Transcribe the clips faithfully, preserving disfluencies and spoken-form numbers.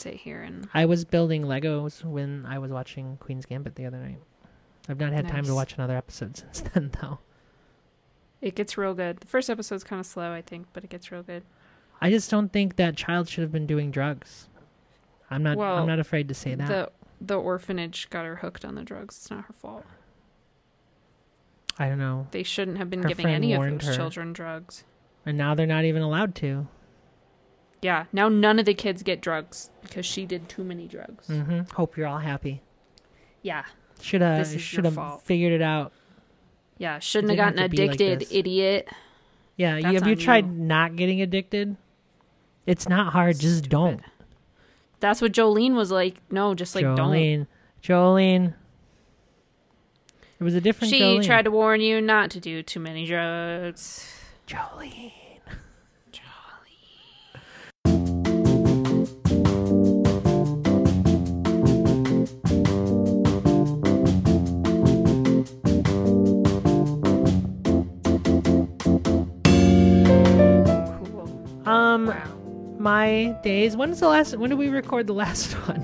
sit here and... I was building Legos when I was watching Queen's Gambit the other night. I've not had Nice. time to watch another episode since then, though. It gets real good. The first episode's kind of slow, I think, but it gets real good. I just don't think that child should have been doing drugs. I'm not. Well, I'm not afraid to say that. The the orphanage got her hooked on the drugs. It's not her fault. I don't know. They shouldn't have been Her giving friend any of warned those her. children drugs. And now they're not even allowed to. Yeah, now none of the kids get drugs because she did too many drugs. Mm-hmm. Hope you're all happy. Yeah, Should have. This is Should your have fault. figured it out. yeah, shouldn't have Didn't gotten have to be like addicted, this. idiot. Yeah. You, That's have you on tried you. not getting addicted? It's not hard. Just Stupid. don't. That's what Jolene was like. No, just like don't. Jolene. Jolene. It was a different She Jolene. tried to warn you not to do too many drugs. Jolene. Cool. Um, Wow. my days. When is the last? When did we record the last one?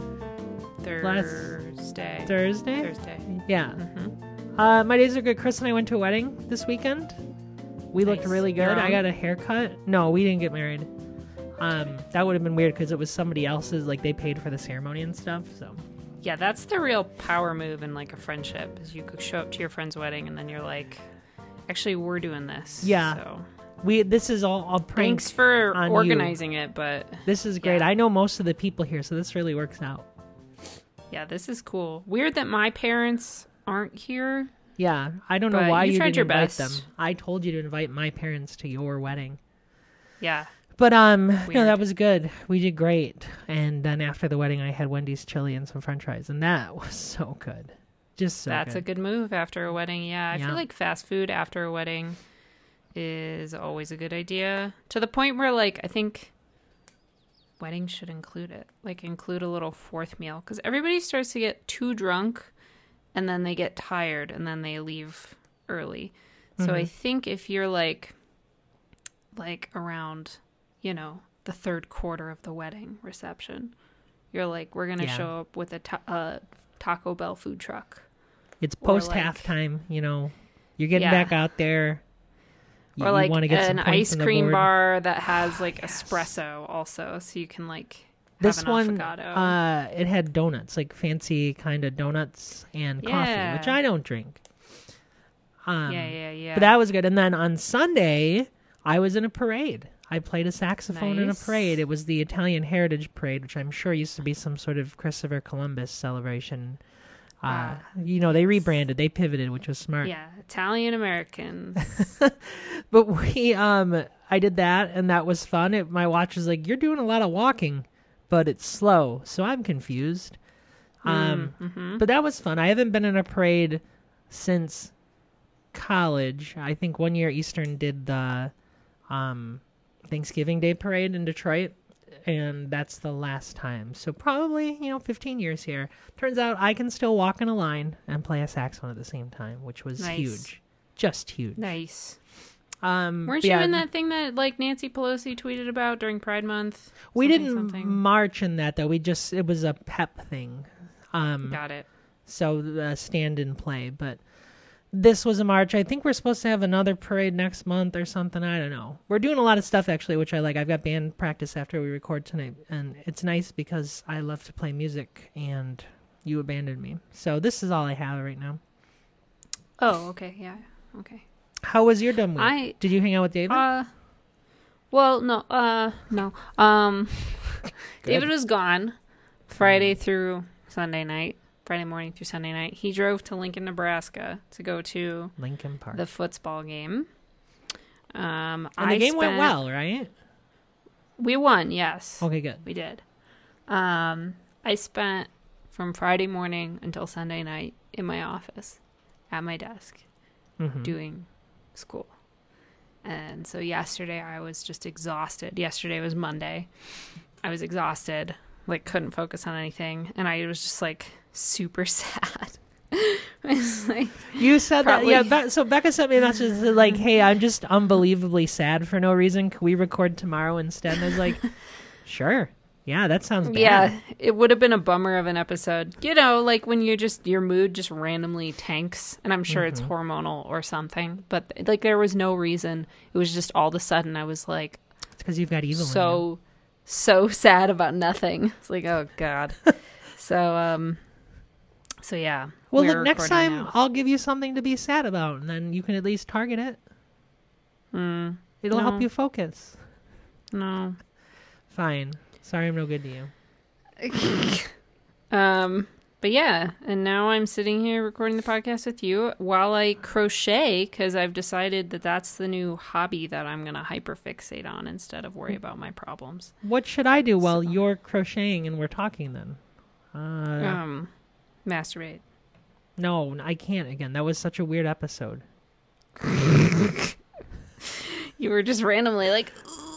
Thursday. Thursday. Thursday. Yeah. Mm-hmm. Uh, my days are good. Chris and I went to a wedding this weekend. We looked Nice. really good. Your I own? got a haircut. No, we didn't get married. Um, that would have been weird because it was somebody else's. Like they paid for the ceremony and stuff. So Yeah, that's the real power move in like a friendship. Is you could show up to your friend's wedding and then you're like, actually, we're doing this. Yeah. So we. This is all a prank. thanks for on you. organizing it, but This is great. Yeah. I know most of the people here, so this really works out. yeah, this is cool. Weird that my parents aren't here. Yeah, I don't know But why you you, tried didn't your invite best. them. I told you to invite my parents to your wedding. Yeah. But um, no, Weird. that was good. We did great. And then after the wedding, I had Wendy's chili and some French fries, and that was so good. Just so That's good. a good move after a wedding. Yeah, I Yeah. feel like fast food after a wedding is always a good idea. To the point where, like, I think weddings should include it. Like, include a little fourth meal. Because everybody starts to get too drunk, and then they get tired, and then they leave early. So I Mhm. think if you're, like, like around, you know, the third quarter of the wedding reception, you're like, we're going to Yeah. show up with a ta- uh, Taco Bell food truck. It's or post like- halftime. You know, you're getting Yeah. back out there. You, Or like want to get some an points ice on the cream board. bar that has like Yes. espresso also, so you can like have This an one, affogato. uh, it had donuts, like fancy kind of donuts and coffee, Yeah. which I don't drink. Um, yeah, yeah, yeah. But that was good. And then on Sunday, I was in a parade. I played a saxophone in a Nice. parade. It was the Italian Heritage Parade, which I'm sure used to be some sort of Christopher Columbus celebration. Uh, Ah, you know, they rebranded, they pivoted, which was smart. yeah, Italian Americans. But we, um, I did that, and that was fun. It, my watch was like, "You're doing a lot of walking, but it's slow," so I'm confused. Um, mm-hmm. but that was fun. I haven't been in a parade since college. I think one year Eastern did the um, Thanksgiving Day parade in Detroit, and that's the last time. So probably, you know, fifteen years here. Turns out I can still walk in a line and play a saxophone at the same time, which was Nice. huge. Just huge. Nice. Um, Weren't but you yeah, in that thing that like Nancy Pelosi tweeted about during Pride Month? We Something, didn't something. march in that, though. We just, it was a pep thing. Um, Got it. so uh, stand and play. But this was a march. I think we're supposed to have another parade next month or something. I don't know. We're doing a lot of stuff, actually, which I like. I've got band practice after we record tonight. And it's nice because I love to play music and you abandoned me. So this is all I have right now. Oh, okay, yeah, okay. How was your dumb week? I Did you hang out with David? uh, well, no, uh, no. Um, Good. David was gone Friday through Sunday night. Friday morning through Sunday night. He drove to Lincoln, Nebraska to go to Lincoln Park. the football game. Um, and I the game went spent- well, right? We won, yes. Okay, good. We did. Um, I spent from Friday morning until Sunday night in my office at my desk Mhm. doing school. And so yesterday I was just exhausted. Yesterday was Monday. I was exhausted, like couldn't focus on anything. And I was just like super sad. I was like, You said Probably. that, yeah. Be- so Becca sent me a message that said, like, "Hey, I'm just unbelievably sad for no reason. Can we record tomorrow instead?" And I was like, "Sure, Yeah, that sounds bad. Yeah, it would have been a bummer of an episode. You know, like when you're just, your mood just randomly tanks, and I'm sure Mm-hmm. it's hormonal or something, but like there was no reason. It was just all of a sudden I was like, It's because you've got evil in you. so, so sad about nothing. It's like, oh God. so, um, so yeah. Well, we're look, next recording time now. I'll give you something to be sad about, and then you can at least target it. Mm, It'll No. help you focus. no. Fine. Sorry I'm no good to you. Um, but yeah, and now I'm sitting here recording the podcast with you while I crochet because I've decided that that's the new hobby that I'm going to hyperfixate on instead of worry about my problems. What should I do while So- you're crocheting and we're talking then? Uh, Um, masturbate. no, I can't again. That was such a weird episode. You were just randomly like,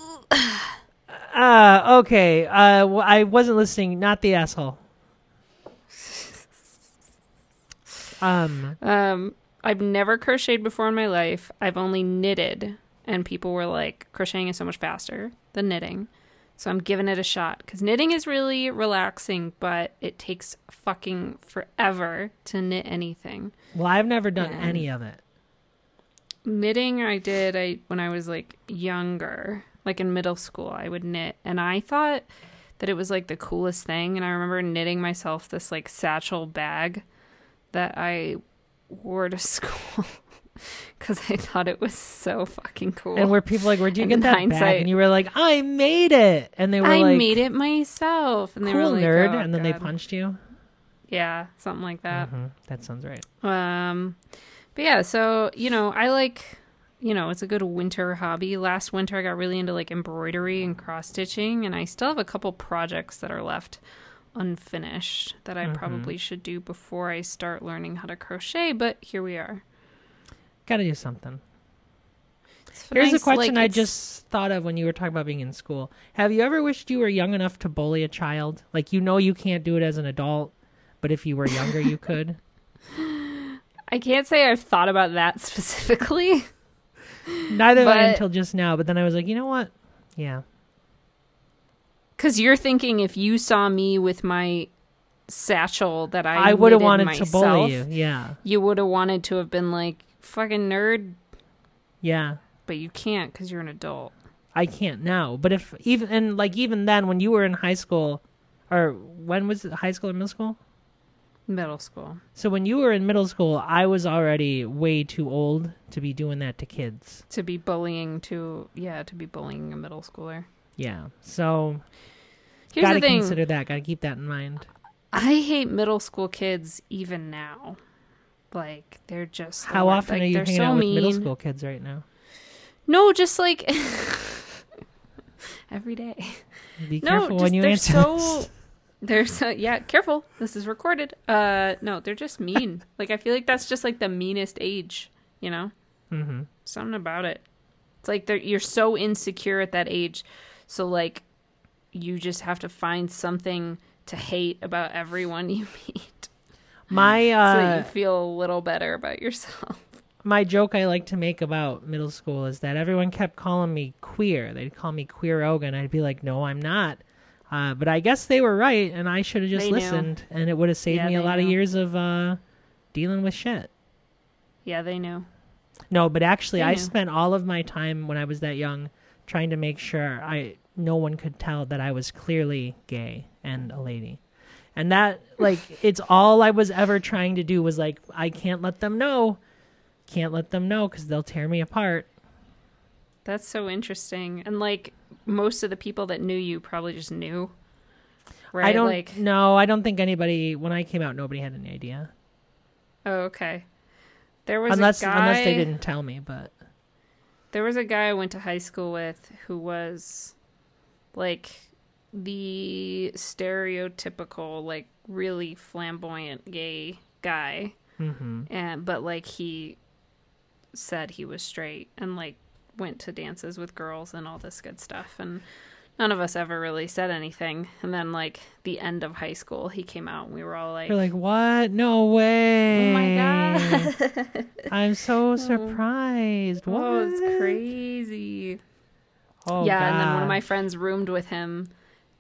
Uh, okay. Uh, w- I wasn't listening. Not the asshole. Um, um, I've never crocheted before in my life. I've only knitted, and people were like, crocheting is so much faster than knitting. So I'm giving it a shot because knitting is really relaxing, but it takes fucking forever to knit anything. well, I've never done Yeah. any of it. Knitting I did I when I was like younger, like in middle school, I would knit, and I thought that it was like the coolest thing. And I remember knitting myself this like satchel bag that I wore to school because I thought it was so fucking cool. And were people like, where'd you And get in that bag? hindsight- And you were like, I made it. And they were I like, made it myself, and they cool were like, nerd. "Oh, and then they God." punched you. Yeah, something like that. Mhm. That sounds right. Um, but yeah, so, you know, I like, you know, it's a good winter hobby. Last winter, I got really into like embroidery and cross stitching, and I still have a couple projects that are left unfinished that I Mhm. probably should do before I start learning how to crochet, but here we are. Gotta do something. It's Here's nice, a question like, I it's- just thought of when you were talking about being in school. Have you ever wished you were young enough to bully a child? Like, you know you can't do it as an adult, but if you were younger, you could. I can't say I've thought about that specifically. Neither did I But- until just now, but then I was like, you know what? Yeah. Because you're thinking if you saw me with my satchel that I I would have knitted wanted myself, to bully you. Yeah. you would have wanted to have been like, fucking nerd, Yeah. but you can't because you're an adult. I can't now. But if even, and like even then, when you were in high school, or when was it, high school or middle school? Middle school. So when you were in middle school, I was already way too old to be doing that to kids. To be bullying to, yeah, to be bullying a middle schooler. Yeah. So Here's gotta the thing. consider that. Gotta keep that in mind. I hate middle school kids even now. Like, they're just... the How wor- often like, are you they're hanging so out with mean. middle school kids right now? No, just like... every day. Be No, careful just when you they're answer so... this. They're so... Yeah, careful. This is recorded. Uh, no, they're just mean. Like, I feel like that's just like the meanest age, you know? Mm-hmm. Something about it. It's like they're, you're so insecure at that age. So, like, you just have to find something to hate about everyone you meet. My so that uh, you feel a little better about yourself. my joke I like to make about middle school is that everyone kept calling me queer. They'd call me Queer Oga, and I'd be like, no, I'm not. Uh, but I guess they were right, and I should have just They knew. listened, and it would have saved Yeah, me a they lot of knew. years of uh, dealing with shit. Yeah, they knew. No, but actually, They I knew. spent all of my time when I was that young trying to make sure I no one could tell that I was clearly gay and a lady. And that, like, it's all I was ever trying to do was, like, I can't let them know. Can't let them know because they'll tear me apart. That's so interesting. And, like, most of the people that knew you probably just knew. Right? I don't, Like, no, I don't think anybody, when I came out, nobody had any idea. oh, okay. There was Unless, a guy... unless they didn't tell me, but. There was a guy I went to high school with who was like the stereotypical, like really flamboyant gay guy. Mm-hmm. And but like he said he was straight and like went to dances with girls and all this good stuff, and none of us ever really said anything. And then like the end of high school he came out and we were all like, You're like, what? No way. oh my god. I'm so surprised. What? Oh, it's crazy. Oh, yeah, and then one God. of my friends roomed with him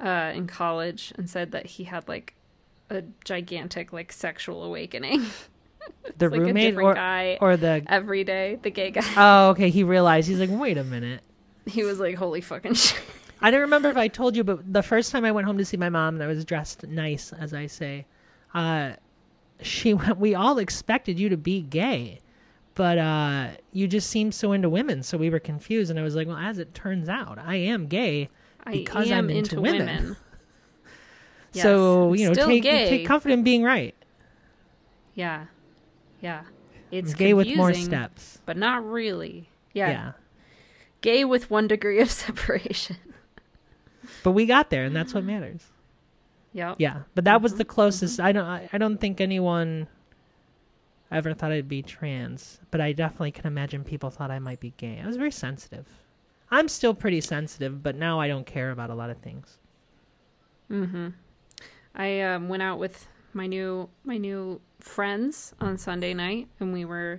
uh, in college and said that he had like a gigantic like sexual awakening. The like a roommate different or guy or the every day, the gay guy. Oh, okay. He realized he's like, wait a minute. He was like, holy fucking shit. I don't remember if I told you, but the first time I went home to see my mom, and I was dressed nice, as I say, uh, she went, we all expected you to be gay, but uh, you just seemed so into women, so we were confused. And I was like, well, as it turns out, I am gay because I am I'm into, into women. women. Yes, so I'm you know, still take gay. take comfort in being right. Yeah, yeah. It's gay with more confusing, steps, but not really. Yeah. yeah. Gay with one degree of separation. But we got there, and that's what matters. Yep. Yeah, but that was Mhm, the closest. I don't. I, I don't think anyone ever thought I'd be trans, but I definitely can imagine people thought I might be gay. I was very sensitive. I'm still pretty sensitive, but now I don't care about a lot of things. Mm-hmm. I um, went out with my new my new friends on Sunday night, and we were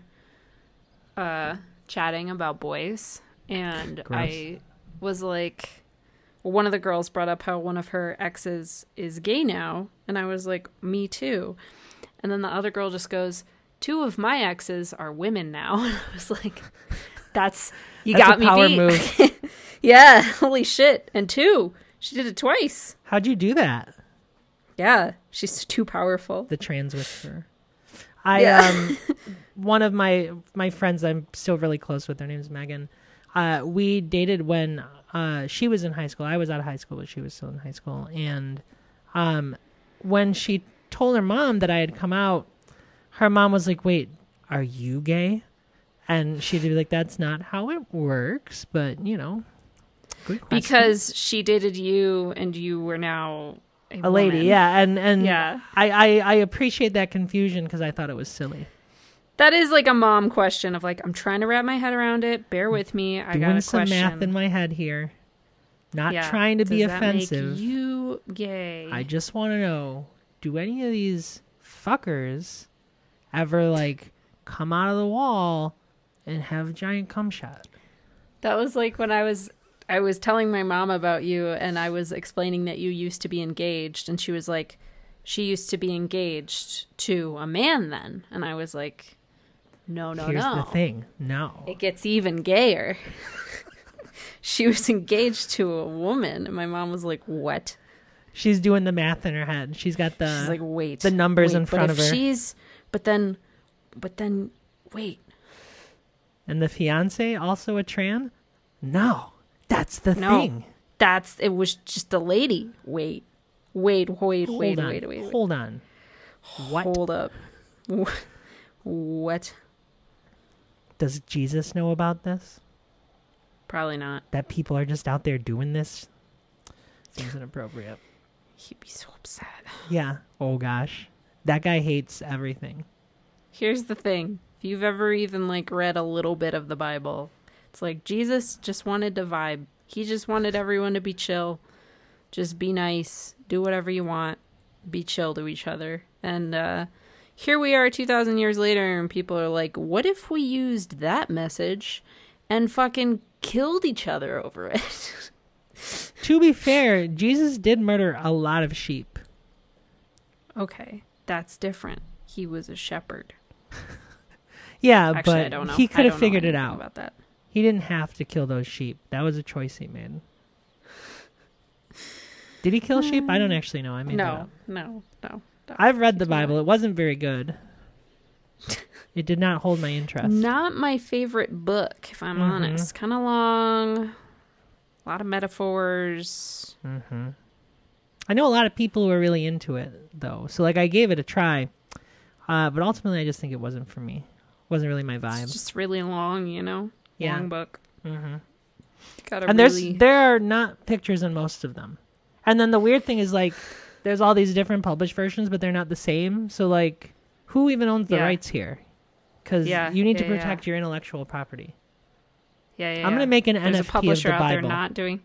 uh, chatting about boys, and Gross. I was like, well, one of the girls brought up how one of her exes is gay now, and I was like, me too. And then the other girl just goes, two of my exes are women now. And I was like, that's, you That's got a me power beat. move. Yeah, holy shit. And two, she did it twice. How'd you do that? Yeah, she's too powerful. The trans whisperer. I Yeah. um, one of my my friends I'm still really close with. Her name's Megan. Uh, we dated when uh, she was in high school. I was out of high school, but she was still in high school. And um, when she told her mom that I had come out, her mom was like, "Wait, are you gay?" And she'd be like, "That's not how it works." But you know, good question. Because she dated you and you were now a, a lady, woman. yeah, and and Yeah. I, I I appreciate that confusion because I thought it was silly. That is like a mom question of like, I'm trying to wrap my head around it. Bear with me. I got Doing a some question. math in my head here. Not Yeah. trying to Does be that offensive. make you gay? I just want to know, do any of these fuckers ever like come out of the wall and have a giant cum shot? That was like when I was I was telling my mom about you, and I was explaining that you used to be engaged, and she was like, she used to be engaged to a man then. And I was like, no, no, Here's no. the thing. No. It gets even gayer. She was engaged to a woman, and my mom was like, what? She's doing the math in her head. She's got the She's like, wait. the numbers wait, in front but of if her. She's, but then, but then, wait. And the fiance also a tran? No. That's the No. thing. That's, it was just a lady. Wait. Wait, wait, Hold wait, on. wait, wait, wait. Hold on. What? Hold up. What? Does Jesus know about this? Probably not. That people are just out there doing this? Seems inappropriate. He'd be so upset. Yeah. Oh gosh. That guy hates everything. Here's the thing. If you've ever even like read a little bit of the Bible, it's like Jesus just wanted to vibe. He just wanted everyone to be chill. Just be nice. Do whatever you want. Be chill to each other. And uh, here we are two thousand years later, and people are like, what if we used that message and fucking killed each other over it? To be fair, Jesus did murder a lot of sheep. Okay, that's different. He was a shepherd. Yeah, Actually, but I don't know. he I could have don't know figured it anything out. about that. He didn't have to kill those sheep. That was a choice he made. Did he kill sheep? I don't actually know. I made that No, up. no, no, no. I've read the He's not. Bible. It wasn't very good. It did not hold my interest. Not my favorite book, if I'm Mhm. honest. Kind of long. A lot of metaphors. hmm I know a lot of people who are really into it, though. So, like, I gave it a try. Uh, but ultimately, I just think it wasn't for me. It wasn't really my vibe. It's just really long, you know? Yeah. Long book. hmm Gotta And really... there's there are not pictures in most of them. And then the weird thing is, like, there's all these different published versions, but they're not the same. So, like, who even owns the Yeah. rights here? Because Yeah, you need yeah, to protect yeah. your intellectual property. Yeah, yeah, I'm yeah. gonna make an There's N a F T of publisher the out there Bible. not doing...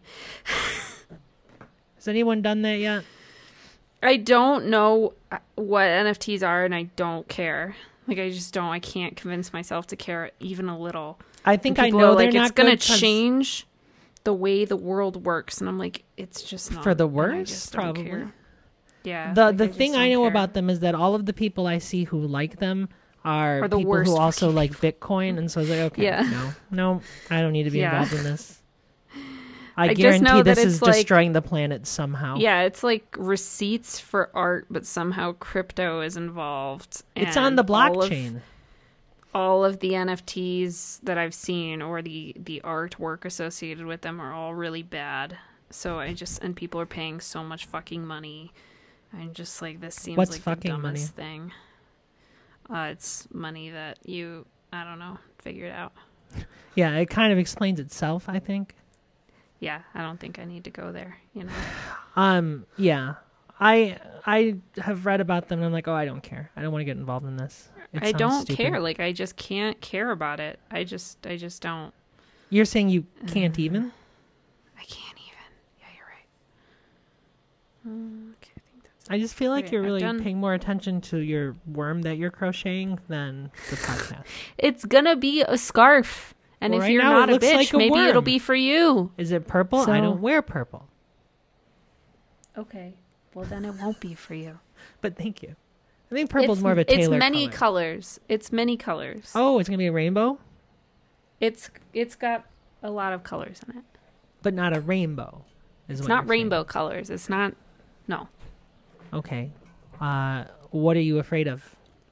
Has anyone done that yet? I don't know what N F Ts are, and I don't care. Like, I just don't. I can't convince myself to care even a little. I think And I people know are they're like, not it's going good to 'cause- change the way the world works, and I'm like, it's just not For the and I worse, just don't probably. care. Yeah. The like, the I just thing don't I know care. about them is that all of the people I see who like them are, Are the people worst who also fucking like Bitcoin, and so I was like, okay, Yeah. no, no, I don't need to be Yeah. involved in this. I, I just guarantee know that this is it's like- destroying the planet somehow. Yeah, it's like receipts for art, but somehow crypto is involved. It's on the and all of- blockchain. All of the N F Ts that I've seen or the the artwork associated with them are all really bad. So I just and people are paying so much fucking money. I'm just like, this seems What's like fucking the money? dumbest thing. Uh, it's money that you I don't know figure it out. Yeah, it kind of explains itself, I think. Yeah, I don't think I need to go there. You know. Um, yeah, I I have read about them, and I'm like, oh, I don't care. I don't want to get involved in this. It I sounds don't stupid. care. Like I just can't care about it. I just I just don't. You're saying you can't even? I can't even. Yeah, you're right. Mm, okay, I think that's. I just feel like Okay, you're I've really done- paying more attention to your worm that you're crocheting than the podcast. It's gonna be a scarf, and Well, if right you're now it not a looks bitch, like a maybe it'll worm. be for you. Is it purple? I So- don't wear purple. Okay, well then it won't be for you. But thank you. I think purple's it's, more of a It's Taylor many color. colors. It's many colors. Oh, it's gonna be a rainbow, It's it's got a lot of colors in it. but not a rainbow. Is It's what not you're saying. rainbow colors. It's not. No. Okay. Uh, what are you afraid of?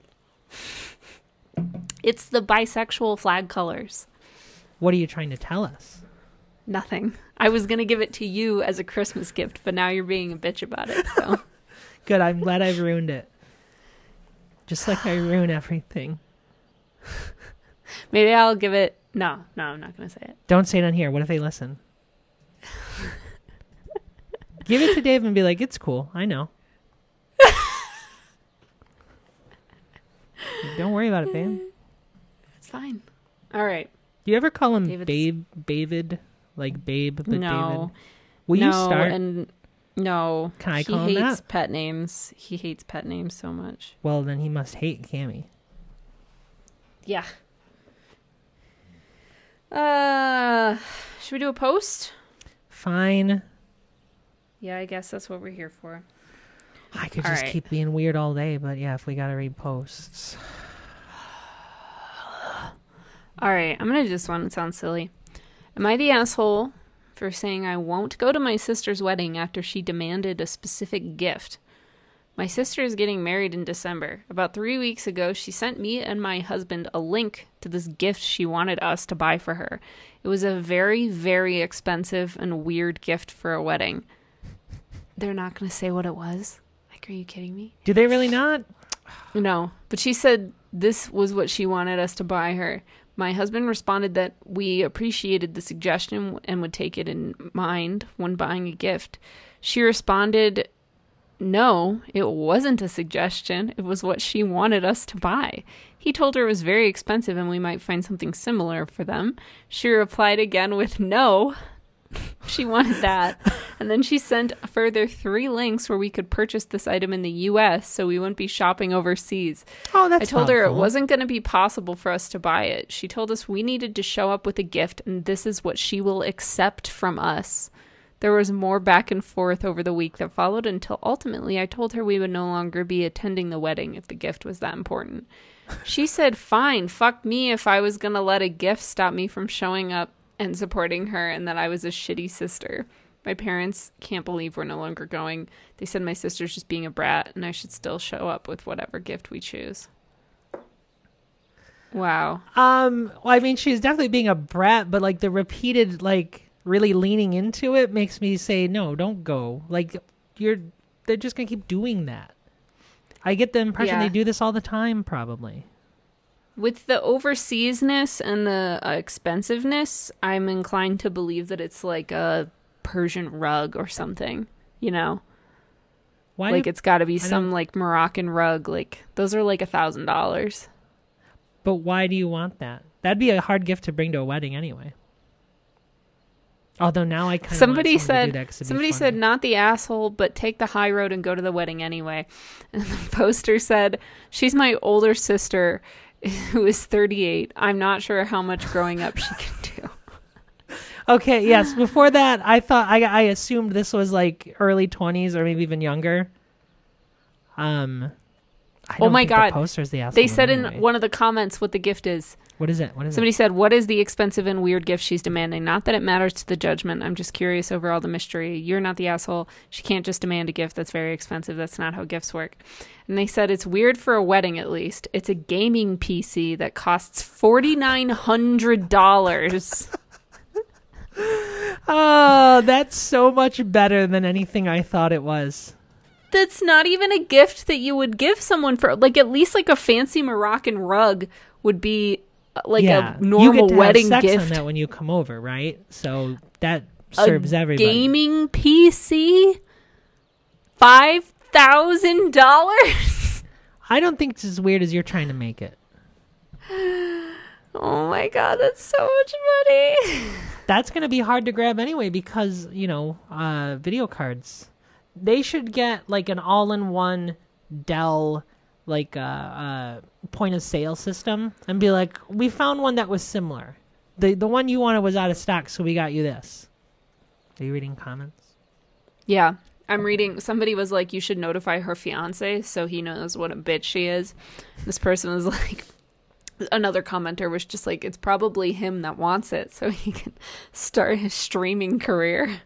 It's the bisexual flag colors. What are you trying to tell us? Nothing. I was gonna give it to you as a Christmas gift, but now you're being a bitch about it. So Good. I'm glad I've ruined it. Just like I ruin everything. maybe I'll give it. No, no, I'm not gonna say it. Don't say it on here. What if they listen? Give it to Dave and be like, it's cool. I know. Don't worry about it, babe. It's fine. All right. Do you ever call him David's- Babe, David? Like Babe, but no. David? Will no, you start? and no. Can I he call him hates that? pet names. He hates pet names so much. Well, then he must hate Cammy. Yeah. Uh, should we do a post? Fine. Yeah, I guess that's what we're here for. I could All just right. keep being weird all day, but yeah, if we gotta read posts. All right, I'm gonna do this one. It sounds silly. Am I the asshole for saying I won't go to my sister's wedding after she demanded a specific gift? My sister is getting married in December. About three weeks ago, she sent me and my husband a link to this gift she wanted us to buy for her. It was a very, very expensive and weird gift for a wedding. They're not going to say what it was? Like, are you kidding me? Do they really not? No, but she said this was what she wanted us to buy her. My husband responded that we appreciated the suggestion and would take it in mind when buying a gift. She responded, no, it wasn't a suggestion. It was what she wanted us to buy. He told her it was very expensive and we might find something similar for them. She replied again with no. She wanted that. And then she sent a further three links where we could purchase this item in the U S so we wouldn't be shopping overseas. Oh, that's I told her it thoughtful. wasn't going to be possible for us to buy it. She told us we needed to show up with a gift and this is what she will accept from us. There was more back and forth over the week that followed until ultimately I told her we would no longer be attending the wedding if the gift was that important. She said, fine, fuck me if I was going to let a gift stop me from showing up and supporting her and that I was a shitty sister. My parents can't believe we're no longer going. They said my sister's just being a brat and I should still show up with whatever gift we choose. Wow. Um, well, I mean, she's definitely being a brat, but like the repeated, like really leaning into it makes me say, no, don't go. Like you're, they're just gonna keep doing that. I get the impression Yeah. they do this all the time, probably. With the overseasness and the uh, expensiveness, I'm inclined to believe that it's like a Persian rug or something, you know? Why? like do- it's got to be don't- some like Moroccan rug. Like those are like a thousand dollars. but why do you want that? That'd be a hard gift to bring to a wedding anyway. Although now I kind of Somebody want someone to do said, that 'cause it'd be somebody funny. said, not the asshole, but take the high road and go to the wedding anyway. And the poster said, she's my older sister who is thirty-eight. I'm not sure how much growing up she can do. Okay, yes. Before that, I thought I I assumed this was like early twenties or maybe even younger. Um, I Oh don't my think God. the poster's the asshole. They said anyway. in one of the comments what the gift is. What is it? What is Somebody it? said, "What is the expensive and weird gift she's demanding? Not that it matters to the judgment. I'm just curious over all the mystery. You're not the asshole. She can't just demand a gift that's very expensive. That's not how gifts work." And they said it's weird for a wedding, at least. It's a gaming P C that costs forty-nine hundred dollars. Oh, that's so much better than anything I thought it was. That's not even a gift that you would give someone for. Like, at least like a fancy Moroccan rug would be uh, like yeah, a normal you get to wedding have sex gift. on that when you come over, right? So that A serves everybody. gaming P C? five thousand dollars? I don't think it's as weird as you're trying to make it. Oh my god, that's so much money. That's going to be hard to grab anyway because, you know, uh, video cards. They should get like an all-in-one Dell like uh, uh, point of sale system and be like, we found one that was similar. The the one you wanted was out of stock, so we got you this. Are you reading comments? Yeah, I'm reading. Somebody was like, you should notify her fiance so he knows what a bitch she is. This person was like, another commenter was just like, it's probably him that wants it so he can start his streaming career.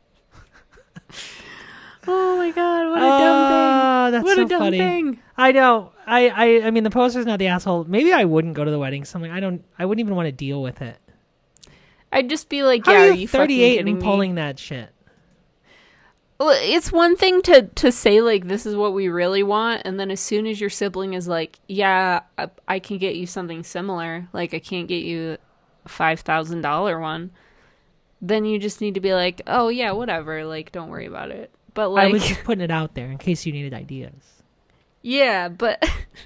Oh my god, what a oh, dumb thing. That's what so a dumb funny. thing. I know. I, I I mean the poster's not the asshole. Maybe I wouldn't go to the wedding. Something I don't I wouldn't even want to deal with it. I'd just be like, How yeah, are are you you fucking thirty-eight kidding and me? pulling that shit? Well, it's one thing to, to say, like, this is what we really want, and then as soon as your sibling is like, yeah, I, I can get you something similar, like, I can't get you a five thousand dollars one, then you just need to be like, oh, yeah, whatever, like, don't worry about it. But, like... I was just putting it out there in case you needed ideas. Yeah, but...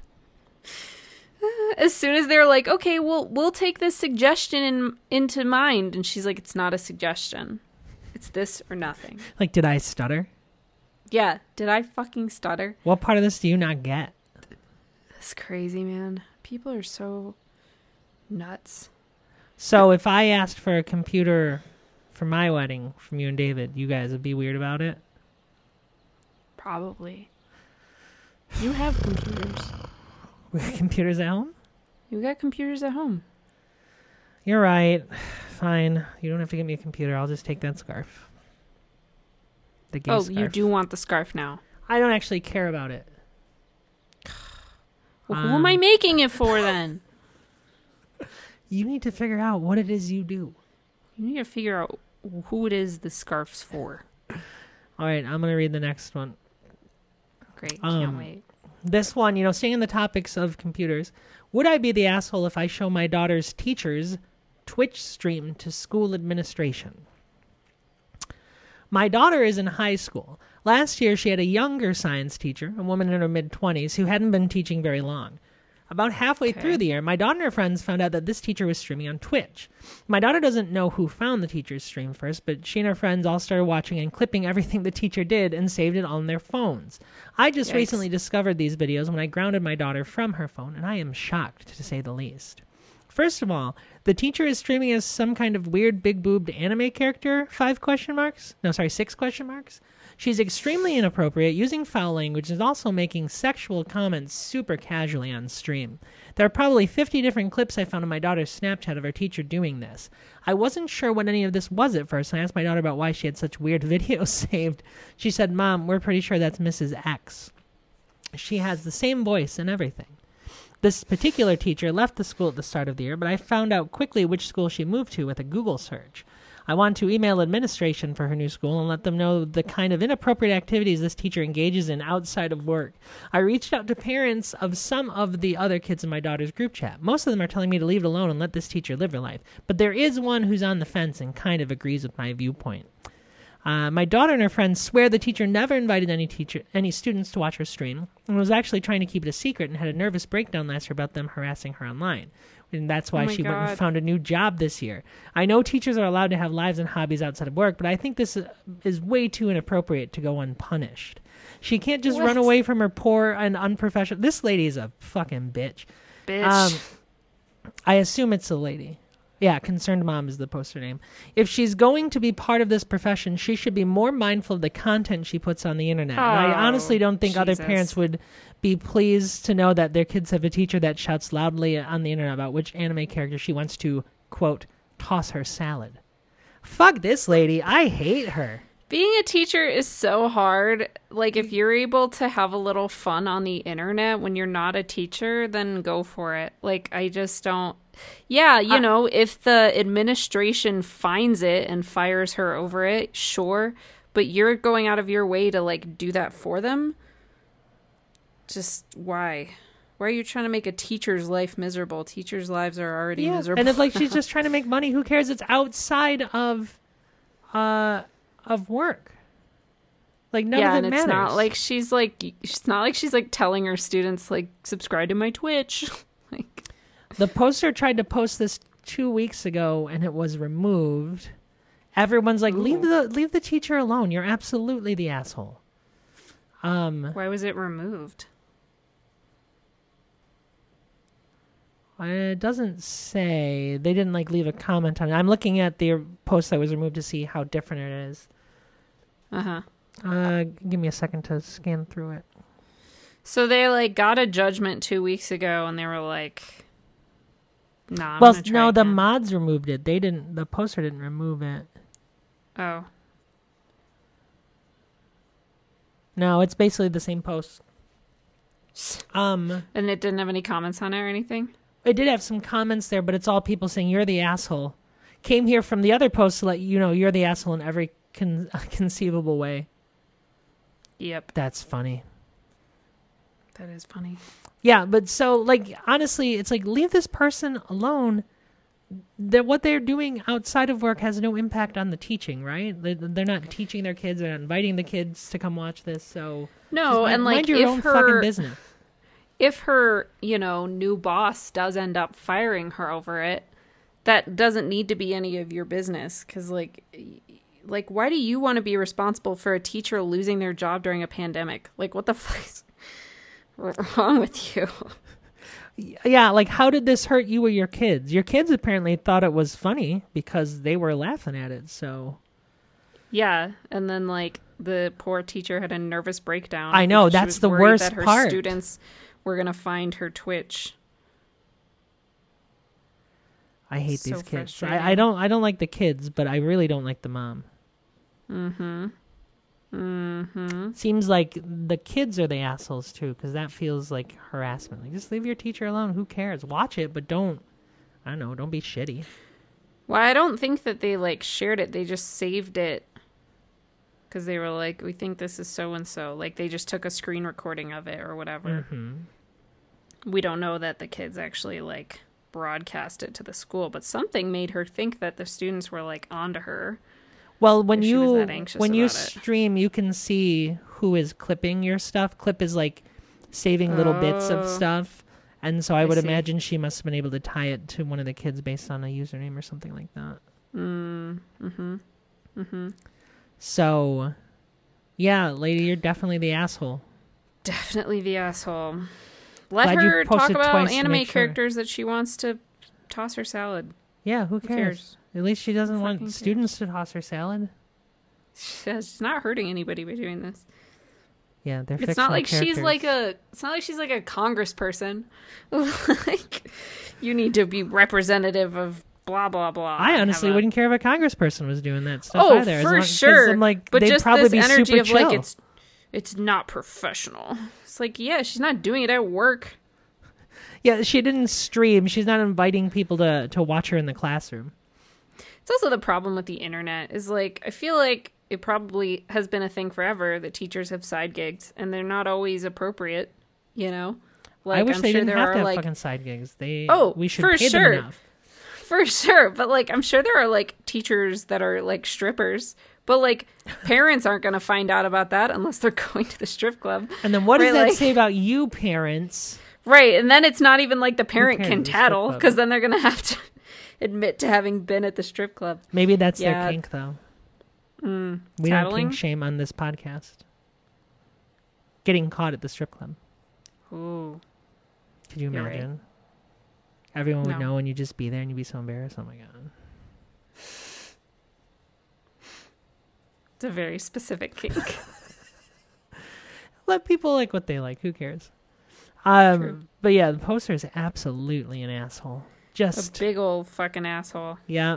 as soon as they're like, okay, we'll, we'll take this suggestion in, into mind, and she's like, it's not a suggestion. It's this or nothing. Like, did I stutter? Yeah, did I fucking stutter? What part of this do you not get? That's crazy, man. People are so nuts. So if I asked for a computer for my wedding from you and David, you guys would be weird about it? Probably. You have computers. We got computers at home? You got computers at home. You're right. Fine. You don't have to get me a computer. I'll just take that scarf. The gay Oh, scarf. you do want the scarf now. I don't actually care about it. Well, who Um, am I making it for then? You need to figure out what it is you do. You need to figure out who it is the scarf's for. All right, I'm going to read the next one. Great. Um, Can't wait. This one, you know, staying on the topics of computers, would I be the asshole if I show my daughter's teachers Twitch stream to school administration? My daughter is in high school. Last year, she had a younger science teacher, a woman in her mid-twenties, who hadn't been teaching very long. About halfway Okay. through the year, my daughter and her friends found out that this teacher was streaming on Twitch. My daughter doesn't know who found the teacher's stream first, but she and her friends all started watching and clipping everything the teacher did and saved it on their phones. I just Yikes. recently discovered these videos when I grounded my daughter from her phone, and I am shocked, to say the least. First of all, the teacher is streaming as some kind of weird big-boobed anime character, five question marks? No, sorry, six question marks? She's extremely inappropriate, using foul language, and also making sexual comments super casually on stream. There are probably fifty different clips I found on my daughter's Snapchat of her teacher doing this. I wasn't sure what any of this was at first, and I asked my daughter about why she had such weird videos saved. She said, "Mom, we're pretty sure that's Missus X. She has the same voice and everything." This particular teacher left the school at the start of the year, but I found out quickly which school she moved to with a Google search. I want to email administration for her new school and let them know the kind of inappropriate activities this teacher engages in outside of work. I reached out to parents of some of the other kids in my daughter's group chat. Most of them are telling me to leave it alone and let this teacher live her life. But there is one who's on the fence and kind of agrees with my viewpoint. Uh, my daughter and her friends swear the teacher never invited any teacher, any students to watch her stream and was actually trying to keep it a secret and had a nervous breakdown last year about them harassing her online. And that's why Oh my she went and God. found a new job this year. I know teachers are allowed to have lives and hobbies outside of work, but I think this is way too inappropriate to go unpunished. She can't just What? run away from her poor and unprofessional... This lady is a fucking bitch. Bitch. Um, I assume it's a lady. Yeah, Concerned Mom is the poster name. If she's going to be part of this profession, she should be more mindful of the content she puts on the internet. Oh, And I honestly don't think Jesus. other parents would be pleased to know that their kids have a teacher that shouts loudly on the internet about which anime character she wants to, quote, toss her salad. Fuck this lady. I hate her. Being a teacher is so hard. Like, if you're able to have a little fun on the internet when you're not a teacher, then go for it. Like, I just don't. Yeah, you I- know, if the administration finds it and fires her over it, sure. But you're going out of your way to, like, do that for them? Just why? Why are you trying to make a teacher's life miserable? Teachers' lives are already Yeah, miserable. and if like she's just trying to make money, who cares? It's outside of, uh, of work. Like none yeah, of it and it's matters. not like she's like it's not like she's like telling her students like subscribe to my Twitch. Like, the poster tried to post this two weeks ago, and it was removed. Everyone's like, leave Ooh. the leave the teacher alone. You're absolutely the asshole. Um, Why was it removed? it doesn't say. They didn't like leave a comment on it. I'm looking at the post that was removed to see how different it is. uh-huh. Uh, give me a second to scan through it. So they like got a judgment two weeks ago, and they were like, "Nah." I'm well, gonna try no, the again." mods removed it. They didn't. The poster didn't remove it. Oh. No, it's basically the same post. Um, and it didn't have any comments on it or anything. it did have some comments there, but it's all people saying you're the asshole. Came here from the other post to let you know you're the asshole in every con- conceivable way. Yep. That's funny. That is funny. Yeah, but so like honestly, it's like leave this person alone. That what they're doing outside of work has no impact on the teaching, right? They- They're not teaching their kids. They're not inviting the kids to come watch this. So No, just mind, and like mind your if own her fucking business. if her, you know, new boss does end up firing her over it, that doesn't need to be any of your business. Because, like, like, why do you want to be responsible for a teacher losing their job during a pandemic? Like, what the fuck is wrong with you? Yeah, like how did this hurt you or your kids? Your kids apparently thought it was funny because they were laughing at it. So Yeah, and then like the poor teacher had a nervous breakdown. I know, because she that's was the worried worst that her part. Students were gonna find her Twitch. I hate So these kids. frustrating. I, I don't. I don't like the kids, but I really don't like the mom. Mm-hmm. Mm-hmm. Seems like the kids are the assholes too, because that feels like harassment. Like, just leave your teacher alone. Who cares? Watch it, but don't. I don't know. Don't be shitty. Well, I don't think that they like shared it. They just saved it because they were like, "We think this is so and so." Like they just took a screen recording of it or whatever. Mm-hmm. We don't know that the kids actually like broadcast it to the school, but something made her think that the students were like onto her. Well, when If she was you that anxious when you about it. stream, you can see who is clipping your stuff. Clip is like saving little bits of Oh. stuff, and so I I would see. imagine she must have been able to tie it to one of the kids based on a username or something like that. Mm. Mm-hmm. Mm-hmm. So, yeah, lady, you're definitely the asshole. Definitely the asshole. Let Glad you her talk posted about twice to anime make sure. characters that she wants to toss her salad. Yeah, who Who cares? cares? At least she doesn't want Fucking cares. students to toss her salad. She's not hurting anybody by doing this. Yeah, they're It's fictional not like she's characters. like a. It's not like she's like a congressperson. Like you need to be representative of blah blah blah. I and honestly have a- wouldn't care if a congressperson was doing that stuff Oh, either. as for long- 'cause sure. I'm like, but they'd just probably this be energy super of like chill. it's it's not professional. It's like yeah, she's not doing it at work. Yeah, she didn't stream. She's not inviting people to, to watch her in the classroom. It's also the problem with the internet is like I feel like it probably has been a thing forever that teachers have side gigs and they're not always appropriate. You know, like I wish I'm they sure didn't there have are to have like fucking side gigs. They Oh, we should for pay sure. them enough. for sure, but like I'm sure there are like teachers that are like strippers, but like parents aren't going to find out about that unless they're going to the strip club. And then what does Right, that like- say about you, parents? Right, and then it's not even like the parent cares, can the strip tattle club? because then they're going to have to admit to having been at the strip club. Maybe that's Yeah. their kink, though. Mm, We don't tattling? kink shame on this podcast. Getting caught at the strip club. Ooh. Could you You're right. imagine? Everyone would No. know and you'd just be there and you'd be so embarrassed. Oh my God. It's a very specific kink. Let people like what they like. Who cares? Um, True. But yeah, the poster is absolutely an asshole. A Just, big old fucking asshole. yeah.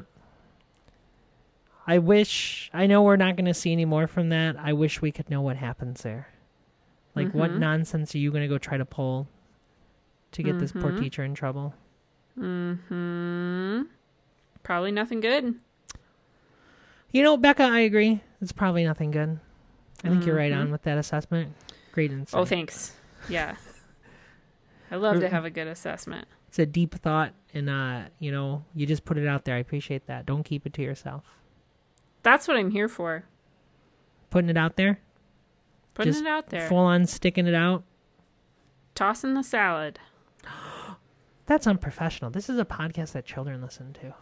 I wish, I know we're not going to see any more from that. I wish we could know what happens there. Like, what Mhm. nonsense are you going to go try to pull to get this poor Mhm. teacher in trouble? Mm-hmm. Probably nothing good. You know, Becca, I agree. It's probably nothing good. I think you're right Mhm. on with that assessment. Great insight. Oh, thanks. Yeah. I love to have a good assessment. It's a deep thought, and, uh, you know, you just put it out there. I appreciate that. Don't keep it to yourself. That's what I'm here for. Putting it out there. Putting Just it out there. Full on sticking it out. Tossing the salad. That's unprofessional. This is a podcast that children listen to.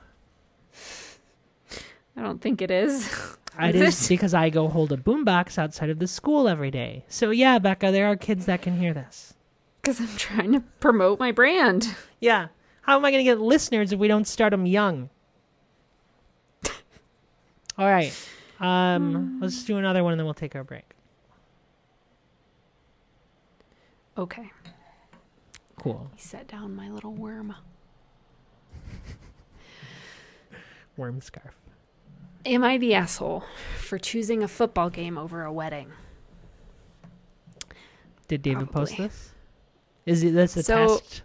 I don't think it is. It Is is it? because I go hold a boombox outside of the school every day. So yeah, Becca, there are kids that can hear this. Because I'm trying to promote my brand. Yeah. How am I going to get listeners if we don't start them young? All right. Um, let's do another one and then we'll take our break. Okay. Cool. I set down my little worm. Worm scarf. Am I the asshole for choosing a football game over a wedding? Did David post Probably. this? Is it this a So- test?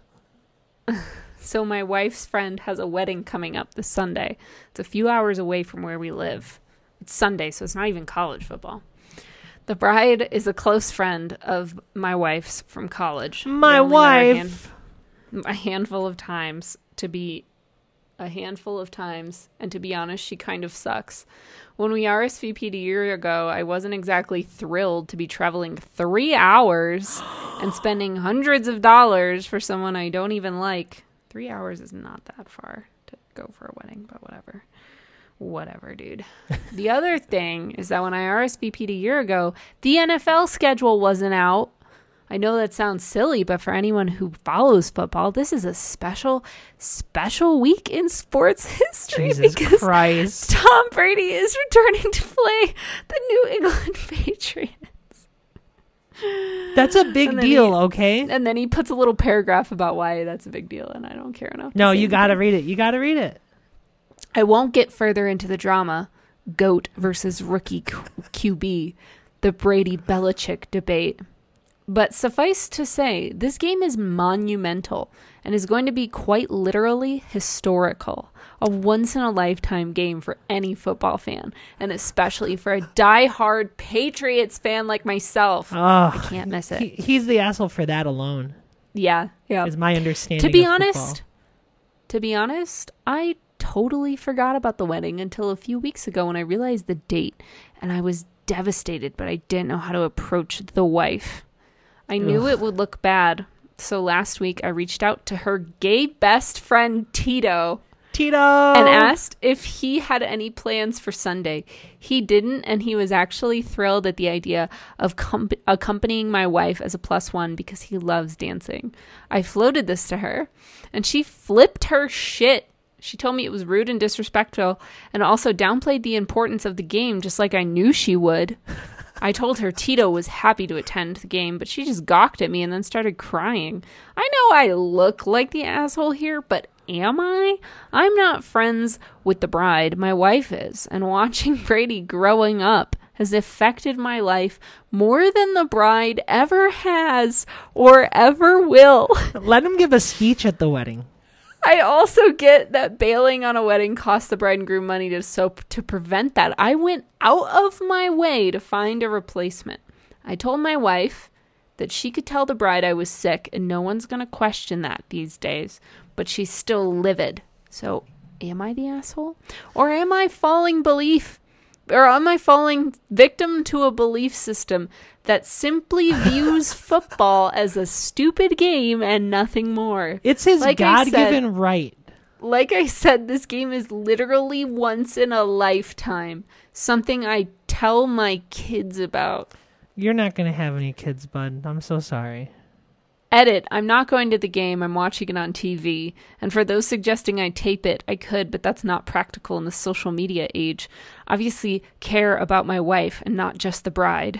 So my wife's friend has a wedding coming up this Sunday. It's a few hours away from where we live. It's Sunday, so it's not even college football. The bride is a close friend of my wife's from college. My They only met her a hand- wife. a handful of times to be a handful of times and to be honest, she kind of sucks. When we R S V P'd a year ago, I wasn't exactly thrilled to be traveling three hours and spending hundreds of dollars for someone I don't even like. Three hours is not that far to go for a wedding, but whatever. Whatever, dude. The other thing is that when I R S V P'd a year ago, the N F L schedule wasn't out. I know that sounds silly, but for anyone who follows football, this is a special, special week in sports history Jesus because Christ. Tom Brady is returning to play the New England Patriots. That's a big And then deal, he- okay? And then he puts a little paragraph about why that's a big deal, and I don't care enough. to No, say you got to anything. read it. You got to read it. I won't get further into the drama, GOAT versus rookie Q- QB, the Brady-Belichick debate. But suffice to say, this game is monumental and is going to be quite literally historical. A once-in-a-lifetime game for any football fan, and especially for a die-hard Patriots fan like myself. Oh, I can't miss it. he, he's the asshole for that alone, yeah, yeah. is my understanding To be of honest, football. to be honest, I totally forgot about the wedding until a few weeks ago when I realized the date, and I was devastated, but I didn't know how to approach the wife. I knew Ugh. it would look bad, so last week I reached out to her gay best friend Tito Tito! and asked if he had any plans for Sunday. He didn't, and he was actually thrilled at the idea of com- accompanying my wife as a plus one because he loves dancing. I floated this to her, and she flipped her shit. She told me it was rude and disrespectful, and also downplayed the importance of the game just like I knew she would. I told her Tito was happy to attend the game, but she just gawked at me and then started crying. I know I look like the asshole here, but am I? I'm not friends with the bride. My wife is, and watching Brady growing up has affected my life more than the bride ever has or ever will. Let him give a speech at the wedding. I also get that bailing on a wedding costs the bride and groom money to so to prevent that. I went out of my way to find a replacement. I told my wife that she could tell the bride I was sick and no one's going to question that these days, but she's still livid. So, am I the asshole? Or am I falling belief or am I falling victim to a belief system that simply views football as a stupid game and nothing more? It's his Like I said- God-given right. Like I said, this game is literally once in a lifetime. Something I tell my kids about. You're not going to have any kids, bud. I'm so sorry. Edit, I'm not going to the game, I'm watching it on T V. And for those suggesting I tape it, I could, but that's not practical in the social media age. Obviously, care about my wife and not just the bride.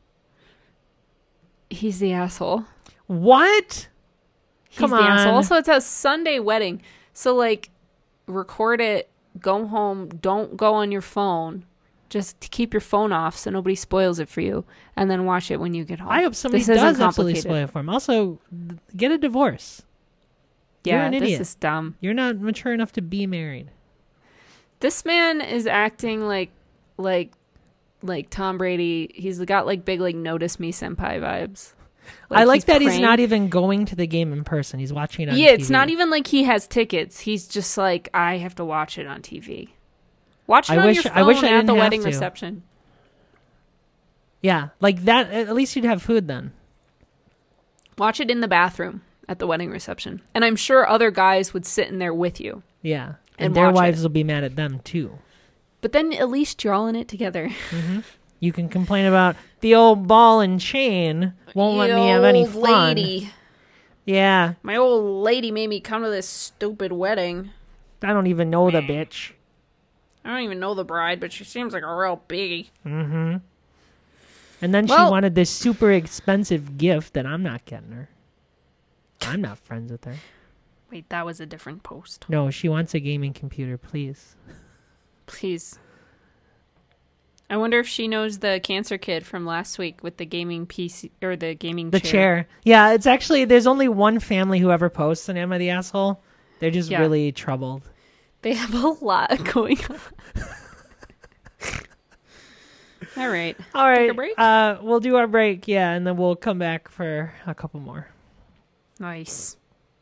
He's the asshole. What? He's Come the on. asshole. Also, it's a Sunday wedding. So, like, record it, go home, don't go on your phone. Just to keep your phone off so nobody spoils it for you, and then watch it when you get home. I hope somebody This isn't does absolutely complicated. spoil it for him. Also, get a divorce. You're Yeah, an this idiot. is dumb. You're not mature enough to be married. This man is acting like, like, like Tom Brady. He's got like big, like, notice me senpai vibes. I like he's that he's praying- not even going to the game in person. He's watching it on Yeah, T V. it's not even like he has tickets. He's just like, I have to watch it on T V. Watch it I on wish- your phone I wish I at didn't the have wedding to. reception. Yeah, like that. At least you'd have food then. Watch it in the bathroom at the wedding reception. And I'm sure other guys would sit in there with you. Yeah. And, And their watch wives it. will be mad at them too. But then at least you're all in it together. You can complain about the old ball and chain won't let me have any Old fun. lady. Yeah, My old lady made me come to this stupid wedding. I don't even know the bitch. I don't even know the bride, but she seems like a real biggie. Mm-hmm. And then Well- she wanted this super expensive gift that I'm not getting her. I'm not friends with her. Wait, that was a different post. No, she wants a gaming computer, please. Please. I wonder if she knows the cancer kid from last week with the gaming P C or the gaming The chair. chair. Yeah, it's actually, there's only one family who ever posts an Am I the Asshole? They're just Yeah. really troubled. They have a lot going on. All right. All right. a break? Uh, we'll do our break, yeah, and then we'll come back for a couple more. Nice.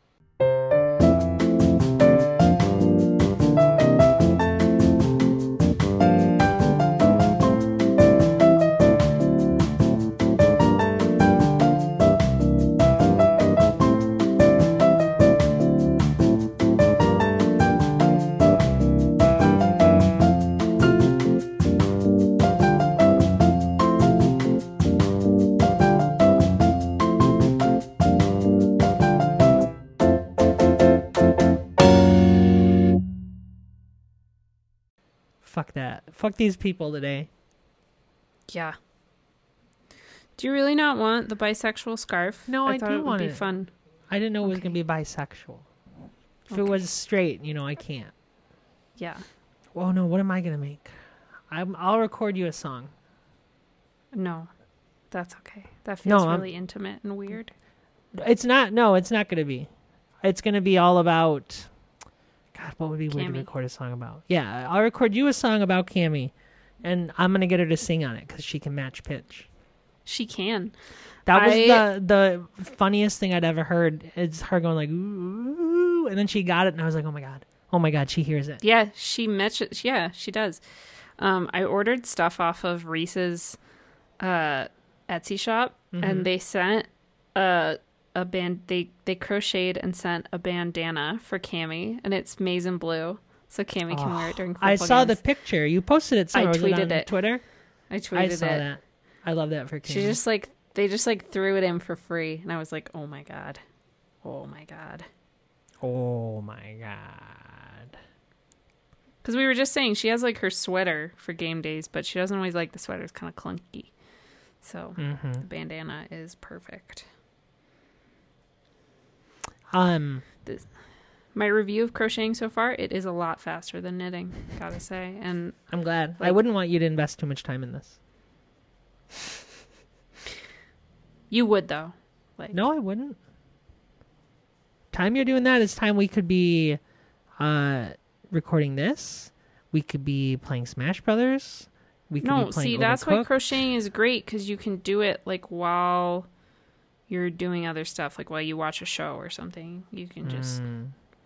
Fuck that. Fuck these people today. Yeah. Do you really not want the bisexual scarf? No, I thought do it would want be it. fun. I didn't know it was Okay. going to be bisexual. If it Okay. was straight, you know, I can't. Yeah. Oh no, what am I going to make? I'm, I'll record you a song. No. That's okay. That No, feels I'm- really intimate and weird. It's not, no, it's not going to be. It's going to be all about, God, what would be weird to Cammy. record a song about? Yeah, I'll record you a song about Cammy, and I'm going to get her to sing on it because she can match pitch. She can. That was I- the the funniest thing I'd ever heard. It's her going like, ooh, and then she got it, and I was like, oh my God. Oh my God, she hears it. Yeah, she matches. Yeah, she does. Um, I ordered stuff off of Reese's uh, Etsy shop, Mm-hmm. and they sent a a band. They they crocheted and sent a bandana for Cammy, and it's maize and blue, so Cammy can wear it during football I saw the games. picture. You posted it somewhere. I Was it tweeted on it. Twitter? I tweeted I saw it. that. I love that for Cammy. She just like they just like threw it in for free, and I was like, oh my god, oh my god. Oh my God. Because we were just saying she has like her sweater for game days, but she doesn't always like the sweater. It's kind of clunky. So Mm-hmm. the bandana is perfect. Um, My review of crocheting so far, it is a lot faster than knitting, gotta say. And I'm glad. I Like- wouldn't want you to invest too much time in this. you would though. Like No, I wouldn't. Time you're doing that is time we could be uh, recording this. We could be playing Smash Brothers. We could No, be playing see, that's why Overcooked. crocheting is great because you can do it like while you're doing other stuff, like while you watch a show or something. You can just. Mm.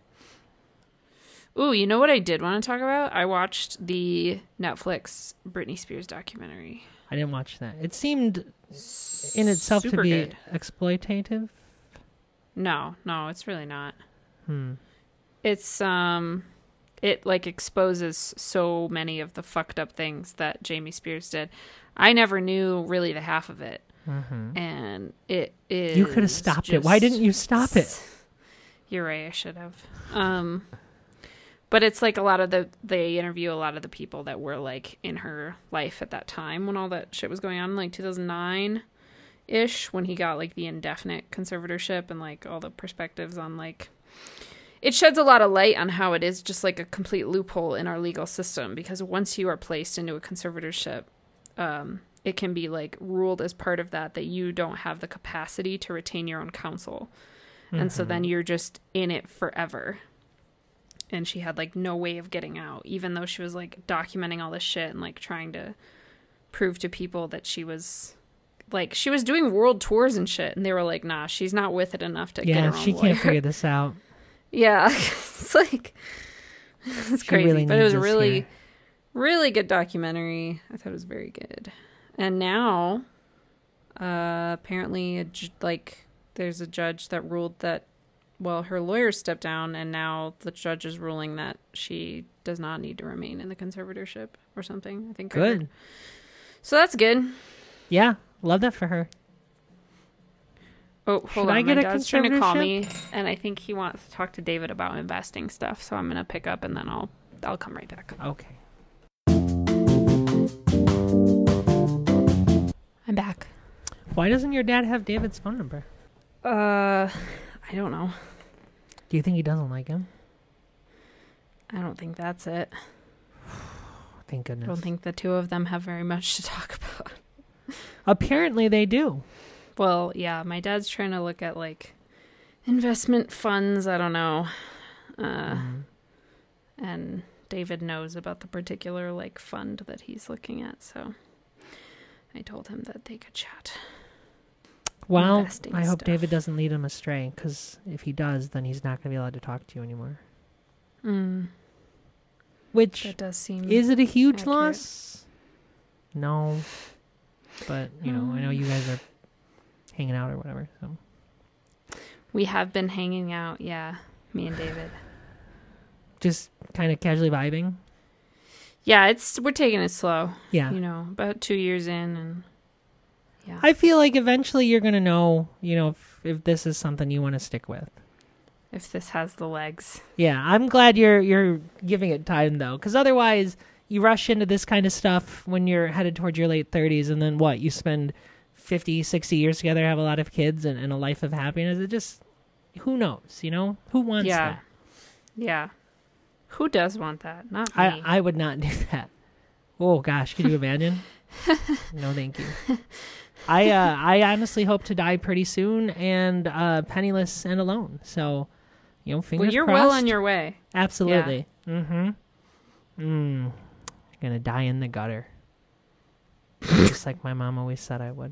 Ooh, you know what I did want to talk about? I watched the Netflix Britney Spears documentary. I didn't watch that. It seemed in itself Super to be good. exploitative. No, no, it's really not. Hmm. It's um it like exposes so many of the fucked up things that Jamie Spears did. I never knew really the half of it. Mm-hmm. and it is. You could have stopped it. Why didn't you stop it? You're right. I should have. Um, but it's like a lot of the they interview a lot of the people that were like in her life at that time when all that shit was going on, like two thousand nine ish, when he got like the indefinite conservatorship and like all the perspectives on like. It sheds a lot of light on how it is just like a complete loophole in our legal system, because once you are placed into a conservatorship, um, it can be like ruled as part of that that you don't have the capacity to retain your own counsel. Mm-hmm. And so then you're just in it forever. And she had like no way of getting out, even though she was like documenting all this shit and like trying to prove to people that she was like, she was doing world tours and shit. And they were like, nah, she's not with it enough to yeah, get her own she lawyer. can't figure this out. Yeah, it's like, it's She crazy, really but it was needs a us really, here. really good documentary. I thought it was very good. And now, uh, apparently, a ju- like, there's a judge that ruled that, well, her lawyer stepped down, and now the judge is ruling that she does not need to remain in the conservatorship or something, I think. I Good. heard. So that's good. Yeah, love that for her. Oh, hold Should on. I get My a dad's trying to call conservatorship? me, and I think he wants to talk to David about investing stuff. So I'm gonna pick up, and then I'll I'll come right back. Okay. I'm back. Why doesn't your dad have David's phone number? Uh, I don't know. Do you think he doesn't like him? I don't think that's it. Thank I goodness. don't think the two of them have very much to talk about. Apparently they do. Well, yeah, my dad's trying to look at like investment funds. I don't know. Uh, Mm. and David knows about the particular like fund that he's looking at, so I told him that they could chat. Well, Investing I hope stuff. David doesn't lead him astray, because if he does, then he's not going to be allowed to talk to you anymore. Mm, Which, that does seem. is it a huge accurate. loss? No. But, you know, I know you guys are hanging out or whatever, so. We have been hanging out, yeah, me and David. Just kind of casually vibing? Yeah, it's we're taking it slow. Yeah. You know, about two years in, and yeah. I feel like eventually you're going to know, you know, if, if this is something you want to stick with. If this has the legs. Yeah, I'm glad you're you're giving it time, though, because otherwise you rush into this kind of stuff when you're headed towards your late thirties, and then what? You spend fifty, sixty years together, have a lot of kids, and, and a life of happiness. It just, who knows, you know? Who wants Yeah. that? Yeah. Who does want that? Not me. I, I would not do that. Oh, gosh, could you imagine? No, thank you. I uh, I honestly hope to die pretty soon and uh, penniless and alone. So, you know, fingers well, you're crossed. well on your way. Absolutely. Mm-hmm. Mm. I'm gonna die in the gutter. Just like my mom always said I would.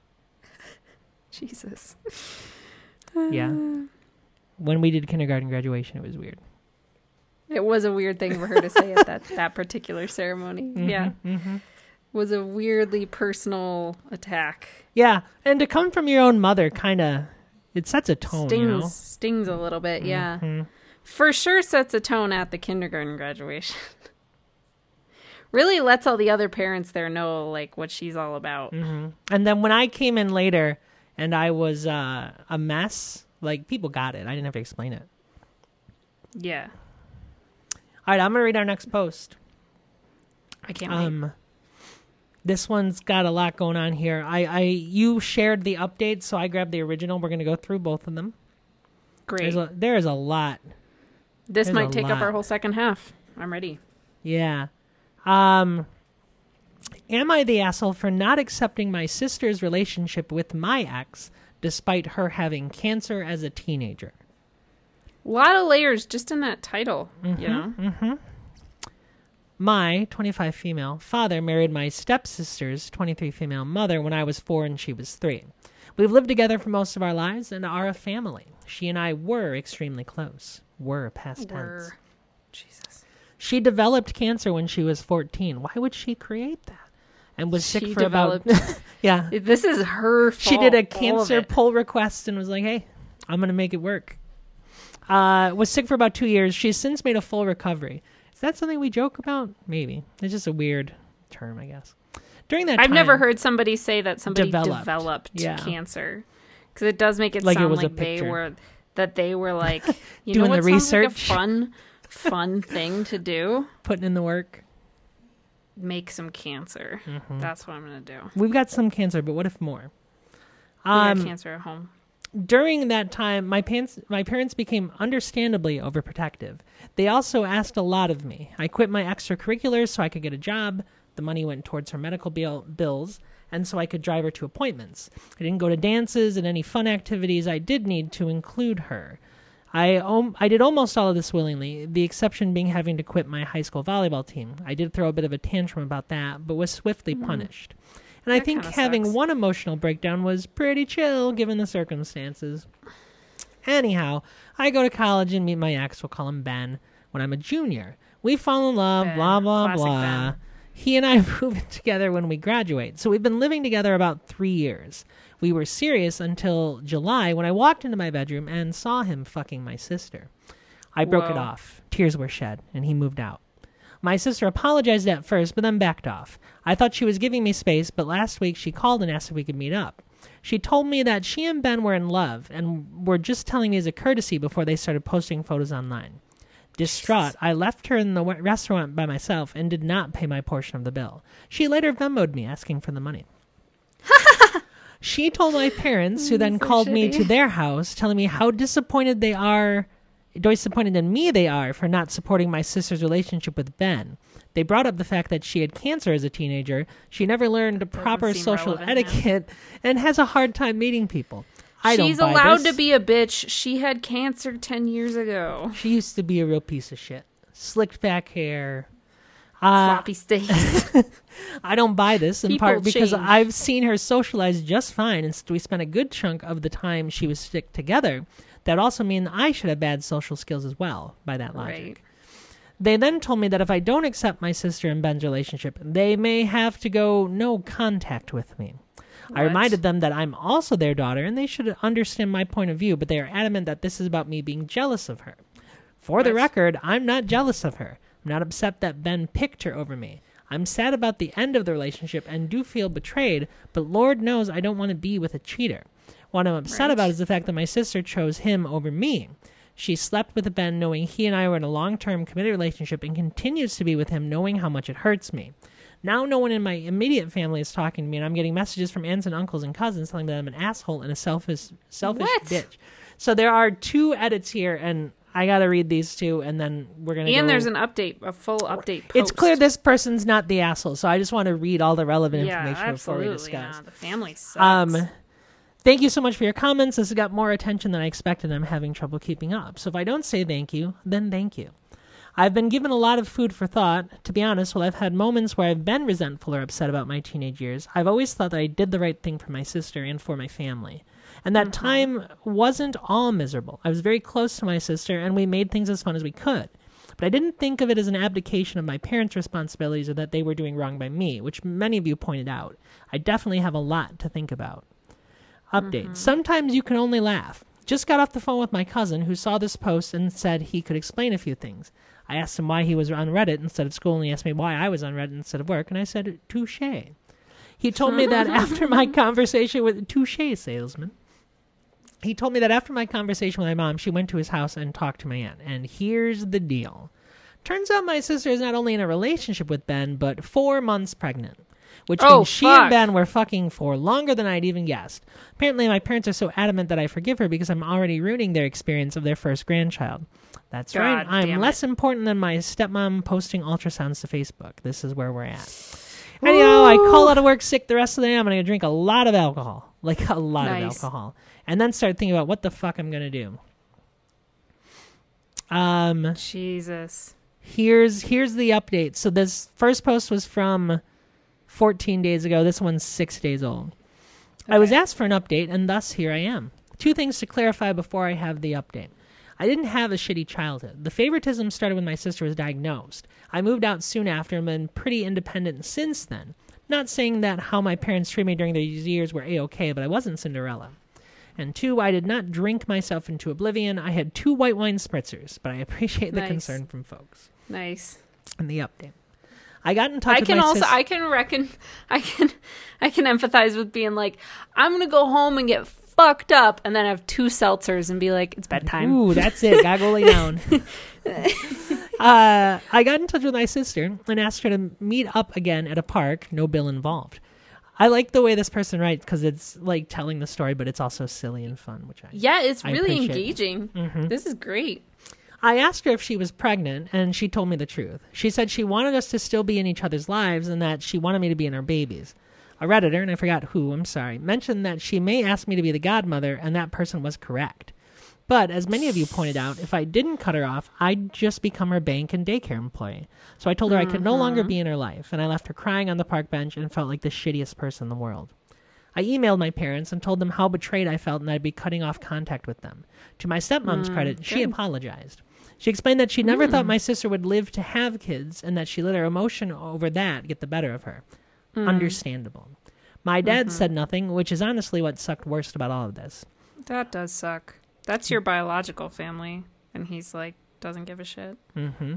Jesus. Yeah. When we did kindergarten graduation, it was weird. It was a weird thing for her to say at that, that particular ceremony. Mm-hmm, Yeah. Mm-hmm. Was a weirdly personal attack. Yeah. And to come from your own mother, kind of, it sets a tone, stings, you know? stings a little bit, yeah. Mhm. For sure sets a tone at the kindergarten graduation. Really lets all the other parents there know, like, what she's all about. Mm-hmm. And then when I came in later and I was uh, a mess, like, people got it. I didn't have to explain it. Yeah. All right, I'm going to read our next post. I can't wait. Um, this one's got a lot going on here. I, I, you shared the updates, so I grabbed the original. We're going to go through both of them. Great. There's a, there is a lot. This there's might a take up lot. our whole second half. I'm ready. Yeah. Um, am I the asshole for not accepting my sister's relationship with my ex, despite her having cancer as a teenager? A lot of layers just in that title, you know? Mm-hmm. My, twenty-five female, father married my stepsister's twenty-three female mother when I was four and she was three. We've lived together for most of our lives and are a family. She and I were extremely close. Were past tense. Were. Jesus. She developed cancer when she was fourteen. Why would she create that? And was sick She for about... yeah. This is her fault. She did a all of cancer it. pull request and was like, hey, I'm going to make it work. Uh, was sick for about two years. She's since made a full recovery. Is that something we joke about? Maybe. It's just a weird term, I guess. During that I've time, never heard somebody say that somebody Developed. developed, Yeah. cancer. Because it does make it Like it sound was a like they picture. were, that they were like, you Doing know the what sounds like a research. fun, fun thing to do? putting in the work. Make some cancer. Mm-hmm. That's what I'm going to do. We've got some cancer, but what if more? We got Um, cancer at home. during that time, my parents, my parents became understandably overprotective. They also asked a lot of me. I quit my extracurriculars so I could get a job. The money went towards her medical bill, bills, and so I could drive her to appointments. I didn't go to dances and any fun activities I did need to include her. I um, I did almost all of this willingly, the exception being having to quit my high school volleyball team. I did throw a bit of a tantrum about that, but was swiftly punished. And I That think kinda having sucks. one emotional breakdown was pretty chill given the circumstances. Anyhow, I go to college and meet my ex, we'll call him Ben, when I'm a junior. We fall in love, Ben. blah, blah, Classic blah. Ben. He and I move in together when we graduate, so we've been living together about three years. We were serious until July when I walked into my bedroom and saw him fucking my sister. I broke it Whoa. off. Tears were shed, and he moved out. My sister apologized at first, but then backed off. I thought she was giving me space, but last week she called and asked if we could meet up. She told me that she and Ben were in love and were just telling me as a courtesy before they started posting photos online. Distraught, I left her in the w- restaurant by myself and did not pay my portion of the bill. She later Venmo'd me asking for the money. She told my parents, who then So called me shitty. to their house, telling me how disappointed they are, disappointed in me they are for not supporting my sister's relationship with Ben. They brought up the fact that she had cancer as a teenager, she never learned proper seem social relevant now. etiquette, and has a hard time meeting people. I She's don't buy allowed this. to be a bitch. She had cancer ten years ago. She used to be a real piece of shit. Slicked back hair. Uh, Sloppy steaks. I don't buy this in People part because change. I've seen her socialize just fine, and we spent a good chunk of the time she was stick together. That also mean I should have bad social skills as well, by that logic. Right. They then told me that if I don't accept my sister and Ben's relationship, they may have to go no contact with me. I What? reminded them that I'm also their daughter, and they should understand my point of view, but they are adamant that this is about me being jealous of her. For the What? record, I'm not jealous of her. I'm not upset that Ben picked her over me. I'm sad about the end of the relationship and do feel betrayed, but Lord knows I don't want to be with a cheater. What I'm upset Right. about is the fact that my sister chose him over me. She slept with Ben knowing he and I were in a long-term committed relationship and continues to be with him knowing how much it hurts me. Now no one in my immediate family is talking to me, and I'm getting messages from aunts and uncles and cousins telling me that I'm an asshole and a selfish, selfish What? bitch. So there are two edits here, and I gotta read these two, and then we're gonna And go... there's an update, a full update post. It's clear this person's not the asshole, so I just want to read all the relevant yeah, information before we absolutely. discuss. Yeah, the family sucks. Um, thank you so much for your comments. This has got more attention than I expected, and I'm having trouble keeping up. So if I don't say thank you, then thank you. I've been given a lot of food for thought. To be honest, while I've had moments where I've been resentful or upset about my teenage years, I've always thought that I did the right thing for my sister and for my family. And that time wasn't all miserable. I was very close to my sister, and we made things as fun as we could. But I didn't think of it as an abdication of my parents' responsibilities or that they were doing wrong by me, which many of you pointed out. I definitely have a lot to think about. Update. Sometimes you can only laugh. Just got off the phone with my cousin who saw this post and said he could explain a few things. I asked him why he was on Reddit instead of school, and he asked me why I was on Reddit instead of work, and I said, touche. He told me that after my conversation with... Touche, salesman. He told me that after my conversation with my mom, she went to his house and talked to my aunt. And here's the deal. Turns out my sister is not only in a relationship with Ben, but four months pregnant. Which Oh, means she fuck. and Ben were fucking for longer than I'd even guessed. Apparently, my parents are so adamant that I forgive her because I'm already ruining their experience of their first grandchild. That's right. God I'm damn less important than my stepmom posting ultrasounds to Facebook. This is where we're at. Anyhow, I call out of work sick the rest of the day. I'm going to drink a lot of alcohol. Like a lot Nice. of alcohol. And then start thinking about what the fuck I'm going to do. Um, Jesus. here's here's the update. So this first post was from fourteen days ago. This one's six days old. I was asked for an update, and thus here I am. Two things to clarify before I have the update. I didn't have a shitty childhood. The favoritism started when my sister was diagnosed. I moved out soon after and been pretty independent since then. Not saying that how my parents treated me during these years were A-okay, but I wasn't Cinderella. And two, I did not drink myself into oblivion. I had two white wine spritzers, but I appreciate the Nice. concern from folks. Nice. And the update. I got in touch I with can my also sis- I can reckon I can I can empathize with being like, I'm gonna go home and get fucked up and then have two seltzers and be like, it's bedtime. Ooh, that's it. Gotta go lay down. uh, I got in touch with my sister and asked her to meet up again at a park, no bill involved. I like the way this person writes because it's like telling the story, but it's also silly and fun, which I Yeah, it's I really appreciate. engaging. Mhm. This is great. I asked her if she was pregnant, and she told me the truth. She said she wanted us to still be in each other's lives and that she wanted me to be in our babies. A Redditor, and I forgot who, I'm sorry, mentioned that she may ask me to be the godmother, and that person was correct. But, as many of you pointed out, if I didn't cut her off, I'd just become her bank and daycare employee. So I told her I could no longer be in her life, and I left her crying on the park bench and felt like the shittiest person in the world. I emailed my parents and told them how betrayed I felt and that I'd be cutting off contact with them. To my stepmom's Mm, credit, she good. apologized. She explained that she never thought my sister would live to have kids and that she let her emotion over that get the better of her. Understandable. My dad said nothing, which is honestly what sucked worst about all of this. That does suck. That's your biological family, and he's like doesn't give a shit. Mm-hmm.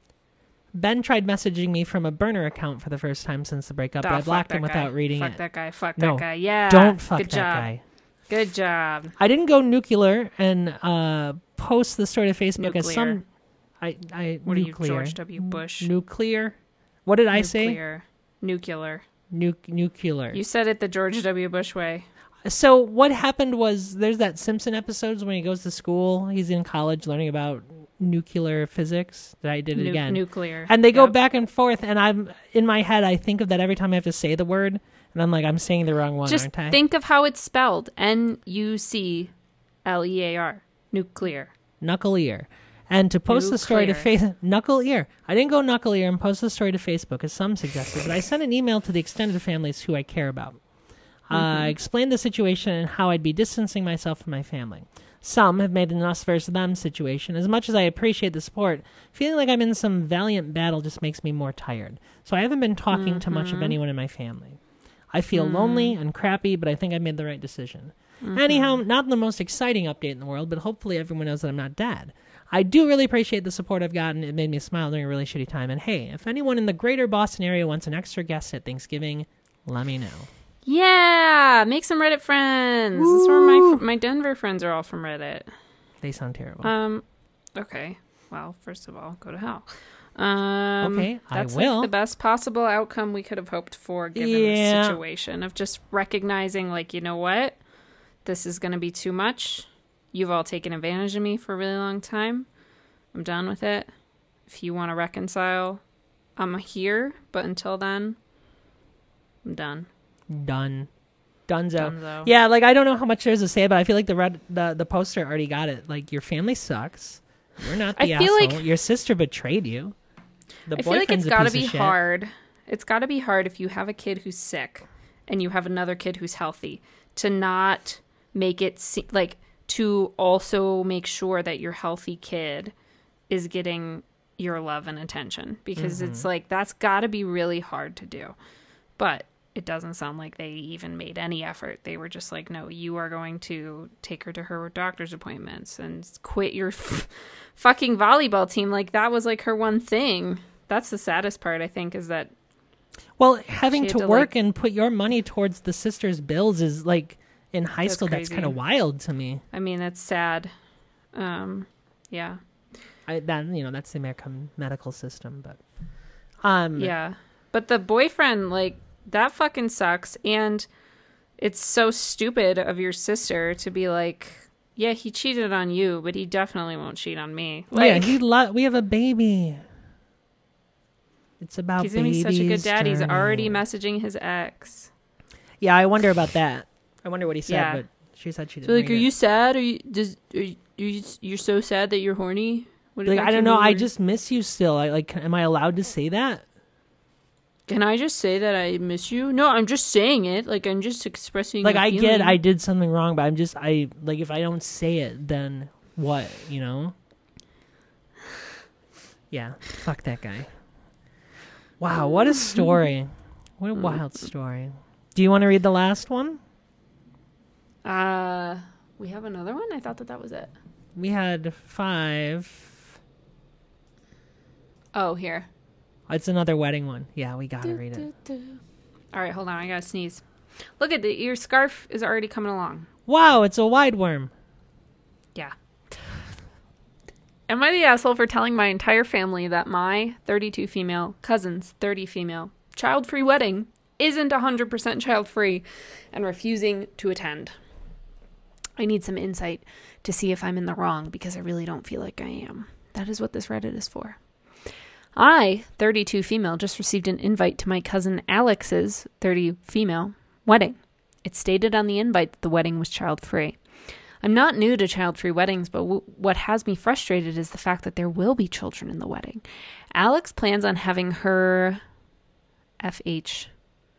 Ben tried messaging me from a burner account for the first time since the breakup, Duh, but I fuck blocked that him guy. without reading Fuck it. that guy. Fuck No, that guy. Yeah. Don't fuck Good that job. guy. Good job. I didn't go nuclear and uh, post the story to Facebook as Nuclear. some. I I What nuclear. are you, George W. Bush? Nuclear. What did I say? Nuclear. Nuclear. Nu- nuclear. You said it the George W. Bush way. So what happened was there's that Simpson episodes when he goes to school. He's in college learning about nuclear physics. That I did it Nu- again. Nuclear. And they go Yep. back and forth, and I'm in my head. I think of that every time I have to say the word, and I'm like, I'm saying the wrong one, Just aren't I? think of how it's spelled. N U C L E A R. Nuclear. Knuckle ear. And to post the story to Nuclear. face knuckle ear. I didn't go knuckle ear and post the story to Facebook as some suggested, but I sent an email to the extended families who I care about. Uh, I explained the situation and how I'd be distancing myself from my family. Some have made an us versus them situation. As much as I appreciate the support, feeling like I'm in some valiant battle just makes me more tired. So I haven't been talking to much of anyone in my family. I feel lonely and crappy, but I think I made the right decision. Anyhow, not the most exciting update in the world, but hopefully everyone knows that I'm not dead. I do really appreciate the support I've gotten. It made me smile during a really shitty time. And hey, if anyone in the greater Boston area wants an extra guest at Thanksgiving, let me know. Yeah, make some Reddit friends. This is where my my Denver friends are all from Reddit. They sound terrible. Um, okay. Well, first of all, go to hell. Um, Okay, I that's will. Like the best possible outcome we could have hoped for, given Yeah. the situation of just recognizing, like, you know what, this is going to be too much. You've all taken advantage of me for a really long time. I'm done with it. If you want to reconcile, I'm here. But until then, I'm done. Done. Dunzo. Dunzo. Yeah, like I don't know how much there's to say, but I feel like the red the, the poster already got it. Like your family sucks. You're not the I feel asshole. like- your sister betrayed you. The I feel like boyfriend's it's a got to piece be of shit. hard. It's got to be hard if you have a kid who's sick and you have another kid who's healthy to not make it se- like to also make sure that your healthy kid is getting your love and attention, because it's Mm-hmm. like that's got to be really hard to do. But it doesn't sound like they even made any effort. They were just like, no, you are going to take her to her doctor's appointments and quit your f- fucking volleyball team. Like that was like her one thing. That's the saddest part, I think, is that Well, having She to, had to, work like- and put your money towards the sister's bills is like in high That's school. That's crazy. kind of wild to me. I mean, that's sad. Um, yeah, I, that you know, that's the American medical system, but um, yeah. But the boyfriend, like, that fucking sucks, and it's so stupid of your sister to be like, yeah, he cheated on you, but he definitely won't cheat on me. yeah, Like, he lo- we have a baby. It's about he's gonna be such a good baby's dad. He's journey. already messaging his ex. Yeah, I wonder about that. I wonder what he said, Yeah. but she said she didn't. So like, read are it. you sad? Are you does are you, are you you're so sad that you're horny? What Like, that I don't came know. I over- just miss you still. I like. Am I allowed to say that? Can I just say that I miss you? No, I'm just saying it. Like I'm just expressing. Like a I get, feeling. I did something wrong, but I'm just, I like if I don't say it, then what? You know? Yeah. Fuck that guy. Wow, what a story! What a wild story. Do you want to read the last one? Uh, we have another one. I thought that that was it. We had five. Oh, here. It's another wedding one. Yeah, we gotta read it. All right, hold on. I gotta sneeze. Look at the your scarf is already coming along. Wow, it's a wide worm. Yeah. Am I the asshole for telling my entire family that my thirty-two female cousin's thirty female child-free wedding isn't one hundred percent child-free and refusing to attend? I need some insight to see if I'm in the wrong because I really don't feel like I am. That is what this Reddit is for. I, thirty-two female, just received an invite to my cousin Alex's thirty female wedding. It stated on the invite that the wedding was child-free. I'm not new to child-free weddings, but w- what has me frustrated is the fact that there will be children in the wedding. Alex plans on having her F H,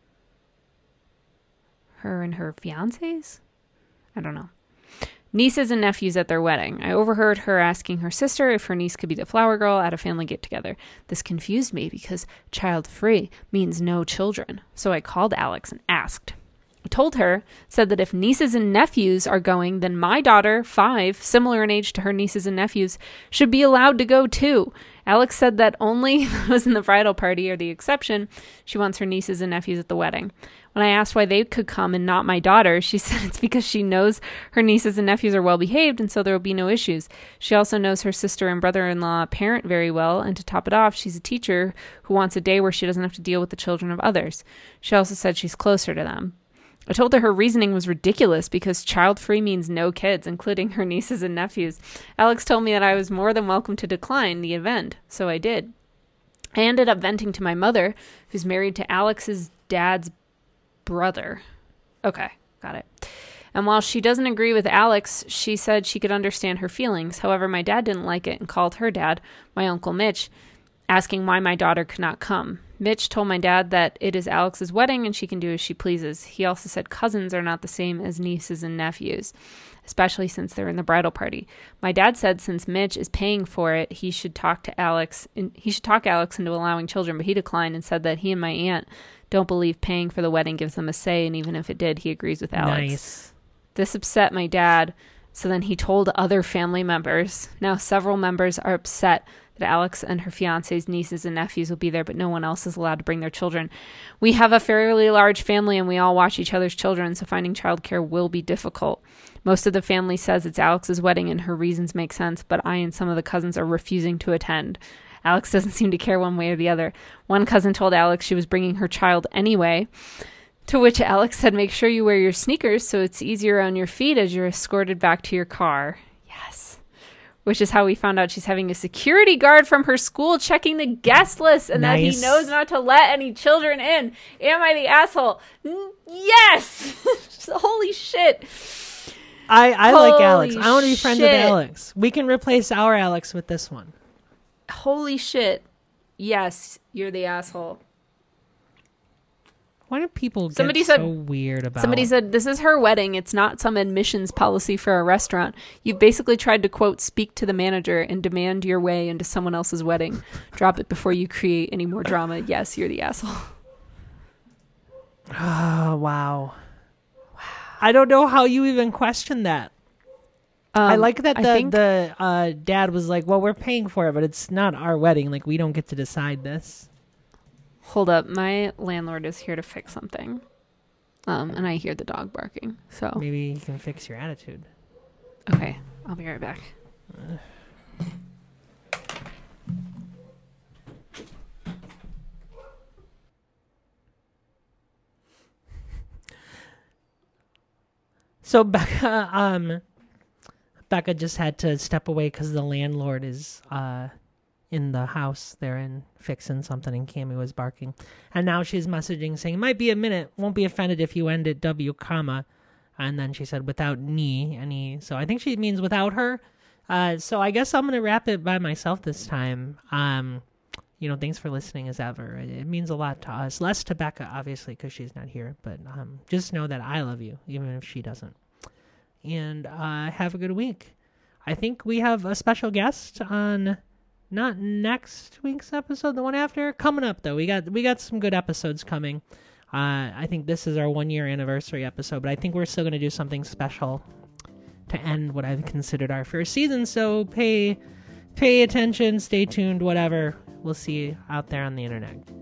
her and her fiancés? I don't know. Nieces and nephews at their wedding. I overheard her asking her sister if her niece could be the flower girl at a family get-together. This confused me because child-free means no children. So I called Alex and asked. I told her, said that if nieces and nephews are going, then my daughter, five, similar in age to her nieces and nephews, should be allowed to go too. Alex said that only those in the bridal party are the exception. She wants her nieces and nephews at the wedding. When I asked why they could come and not my daughter, she said it's because she knows her nieces and nephews are well behaved and so there will be no issues. She also knows her sister and brother-in-law parent very well, and to top it off, she's a teacher who wants a day where she doesn't have to deal with the children of others. She also said she's closer to them. I told her her reasoning was ridiculous because child-free means no kids, including her nieces and nephews. Alex told me that I was more than welcome to decline the event, so I did. I ended up venting to my mother, who's married to Alex's dad's brother. Okay, got it. And while she doesn't agree with Alex, she said she could understand her feelings. However, my dad didn't like it and called her dad, my Uncle Mitch, asking why my daughter could not come. Mitch told my dad that it is Alex's wedding and she can do as she pleases. He also said cousins are not the same as nieces and nephews, especially since they're in the bridal party. My dad said since Mitch is paying for it, he should talk to Alex. In, he should talk Alex into allowing children, but he declined and said that he and my aunt don't believe paying for the wedding gives them a say, and even if it did, he agrees with Alex. Nice. This upset my dad, so then he told other family members. Now several members are upset that Alex and her fiance's nieces and nephews will be there, but no one else is allowed to bring their children. We have a fairly large family and we all watch each other's children, so finding childcare will be difficult. Most of the family says it's Alex's wedding and her reasons make sense, but I and some of the cousins are refusing to attend. Alex doesn't seem to care one way or the other. One cousin told Alex she was bringing her child anyway, to which Alex said, make sure you wear your sneakers so it's easier on your feet as you're escorted back to your car. Yes. Which is how we found out she's having a security guard from her school checking the guest list and Nice. that he knows not to let any children in. Am I the asshole? N- yes! Holy shit. I, I Holy like Alex. I want to be friends with shit. Alex. We can replace our Alex with this one. Holy shit. Yes, you're the asshole. Why do people get Somebody so said- weird about Somebody said, this is her wedding. It's not some admissions policy for a restaurant. You've basically tried to, quote, speak to the manager and demand your way into someone else's wedding. Drop it before you create any more drama. Yes, you're the asshole. Oh, wow. I don't know how you even question that. Um, I like that I the, think- the uh, dad was like, well, we're paying for it, but it's not our wedding. Like, we don't get to decide this. Hold up. My landlord is here to fix something. Um, and I hear the dog barking. So, Maybe you can fix your attitude. okay. I'll be right back. So Becca, um, Becca just had to step away because the landlord is uh, in the house. They're in fixing something, and Cammy was barking. And now she's messaging saying, "Might be a minute. Won't be offended if you end at W, comma." And then she said, "Without me, any." So I think she means without her. Uh, so I guess I'm gonna wrap it by myself this time. Um, you know, thanks for listening as ever. It, it means a lot to us. Less to Becca, obviously, because she's not here. But um, just know that I love you, even if she doesn't. And uh, have a good week. I think we have a special guest on not next week's episode, the one after. Coming up, though. We got we got some good episodes coming. Uh, I think this is our one-year anniversary episode, but I think we're still going to do something special to end what I've considered our first season. So pay pay attention, stay tuned, whatever. we'll see you out there on the internet.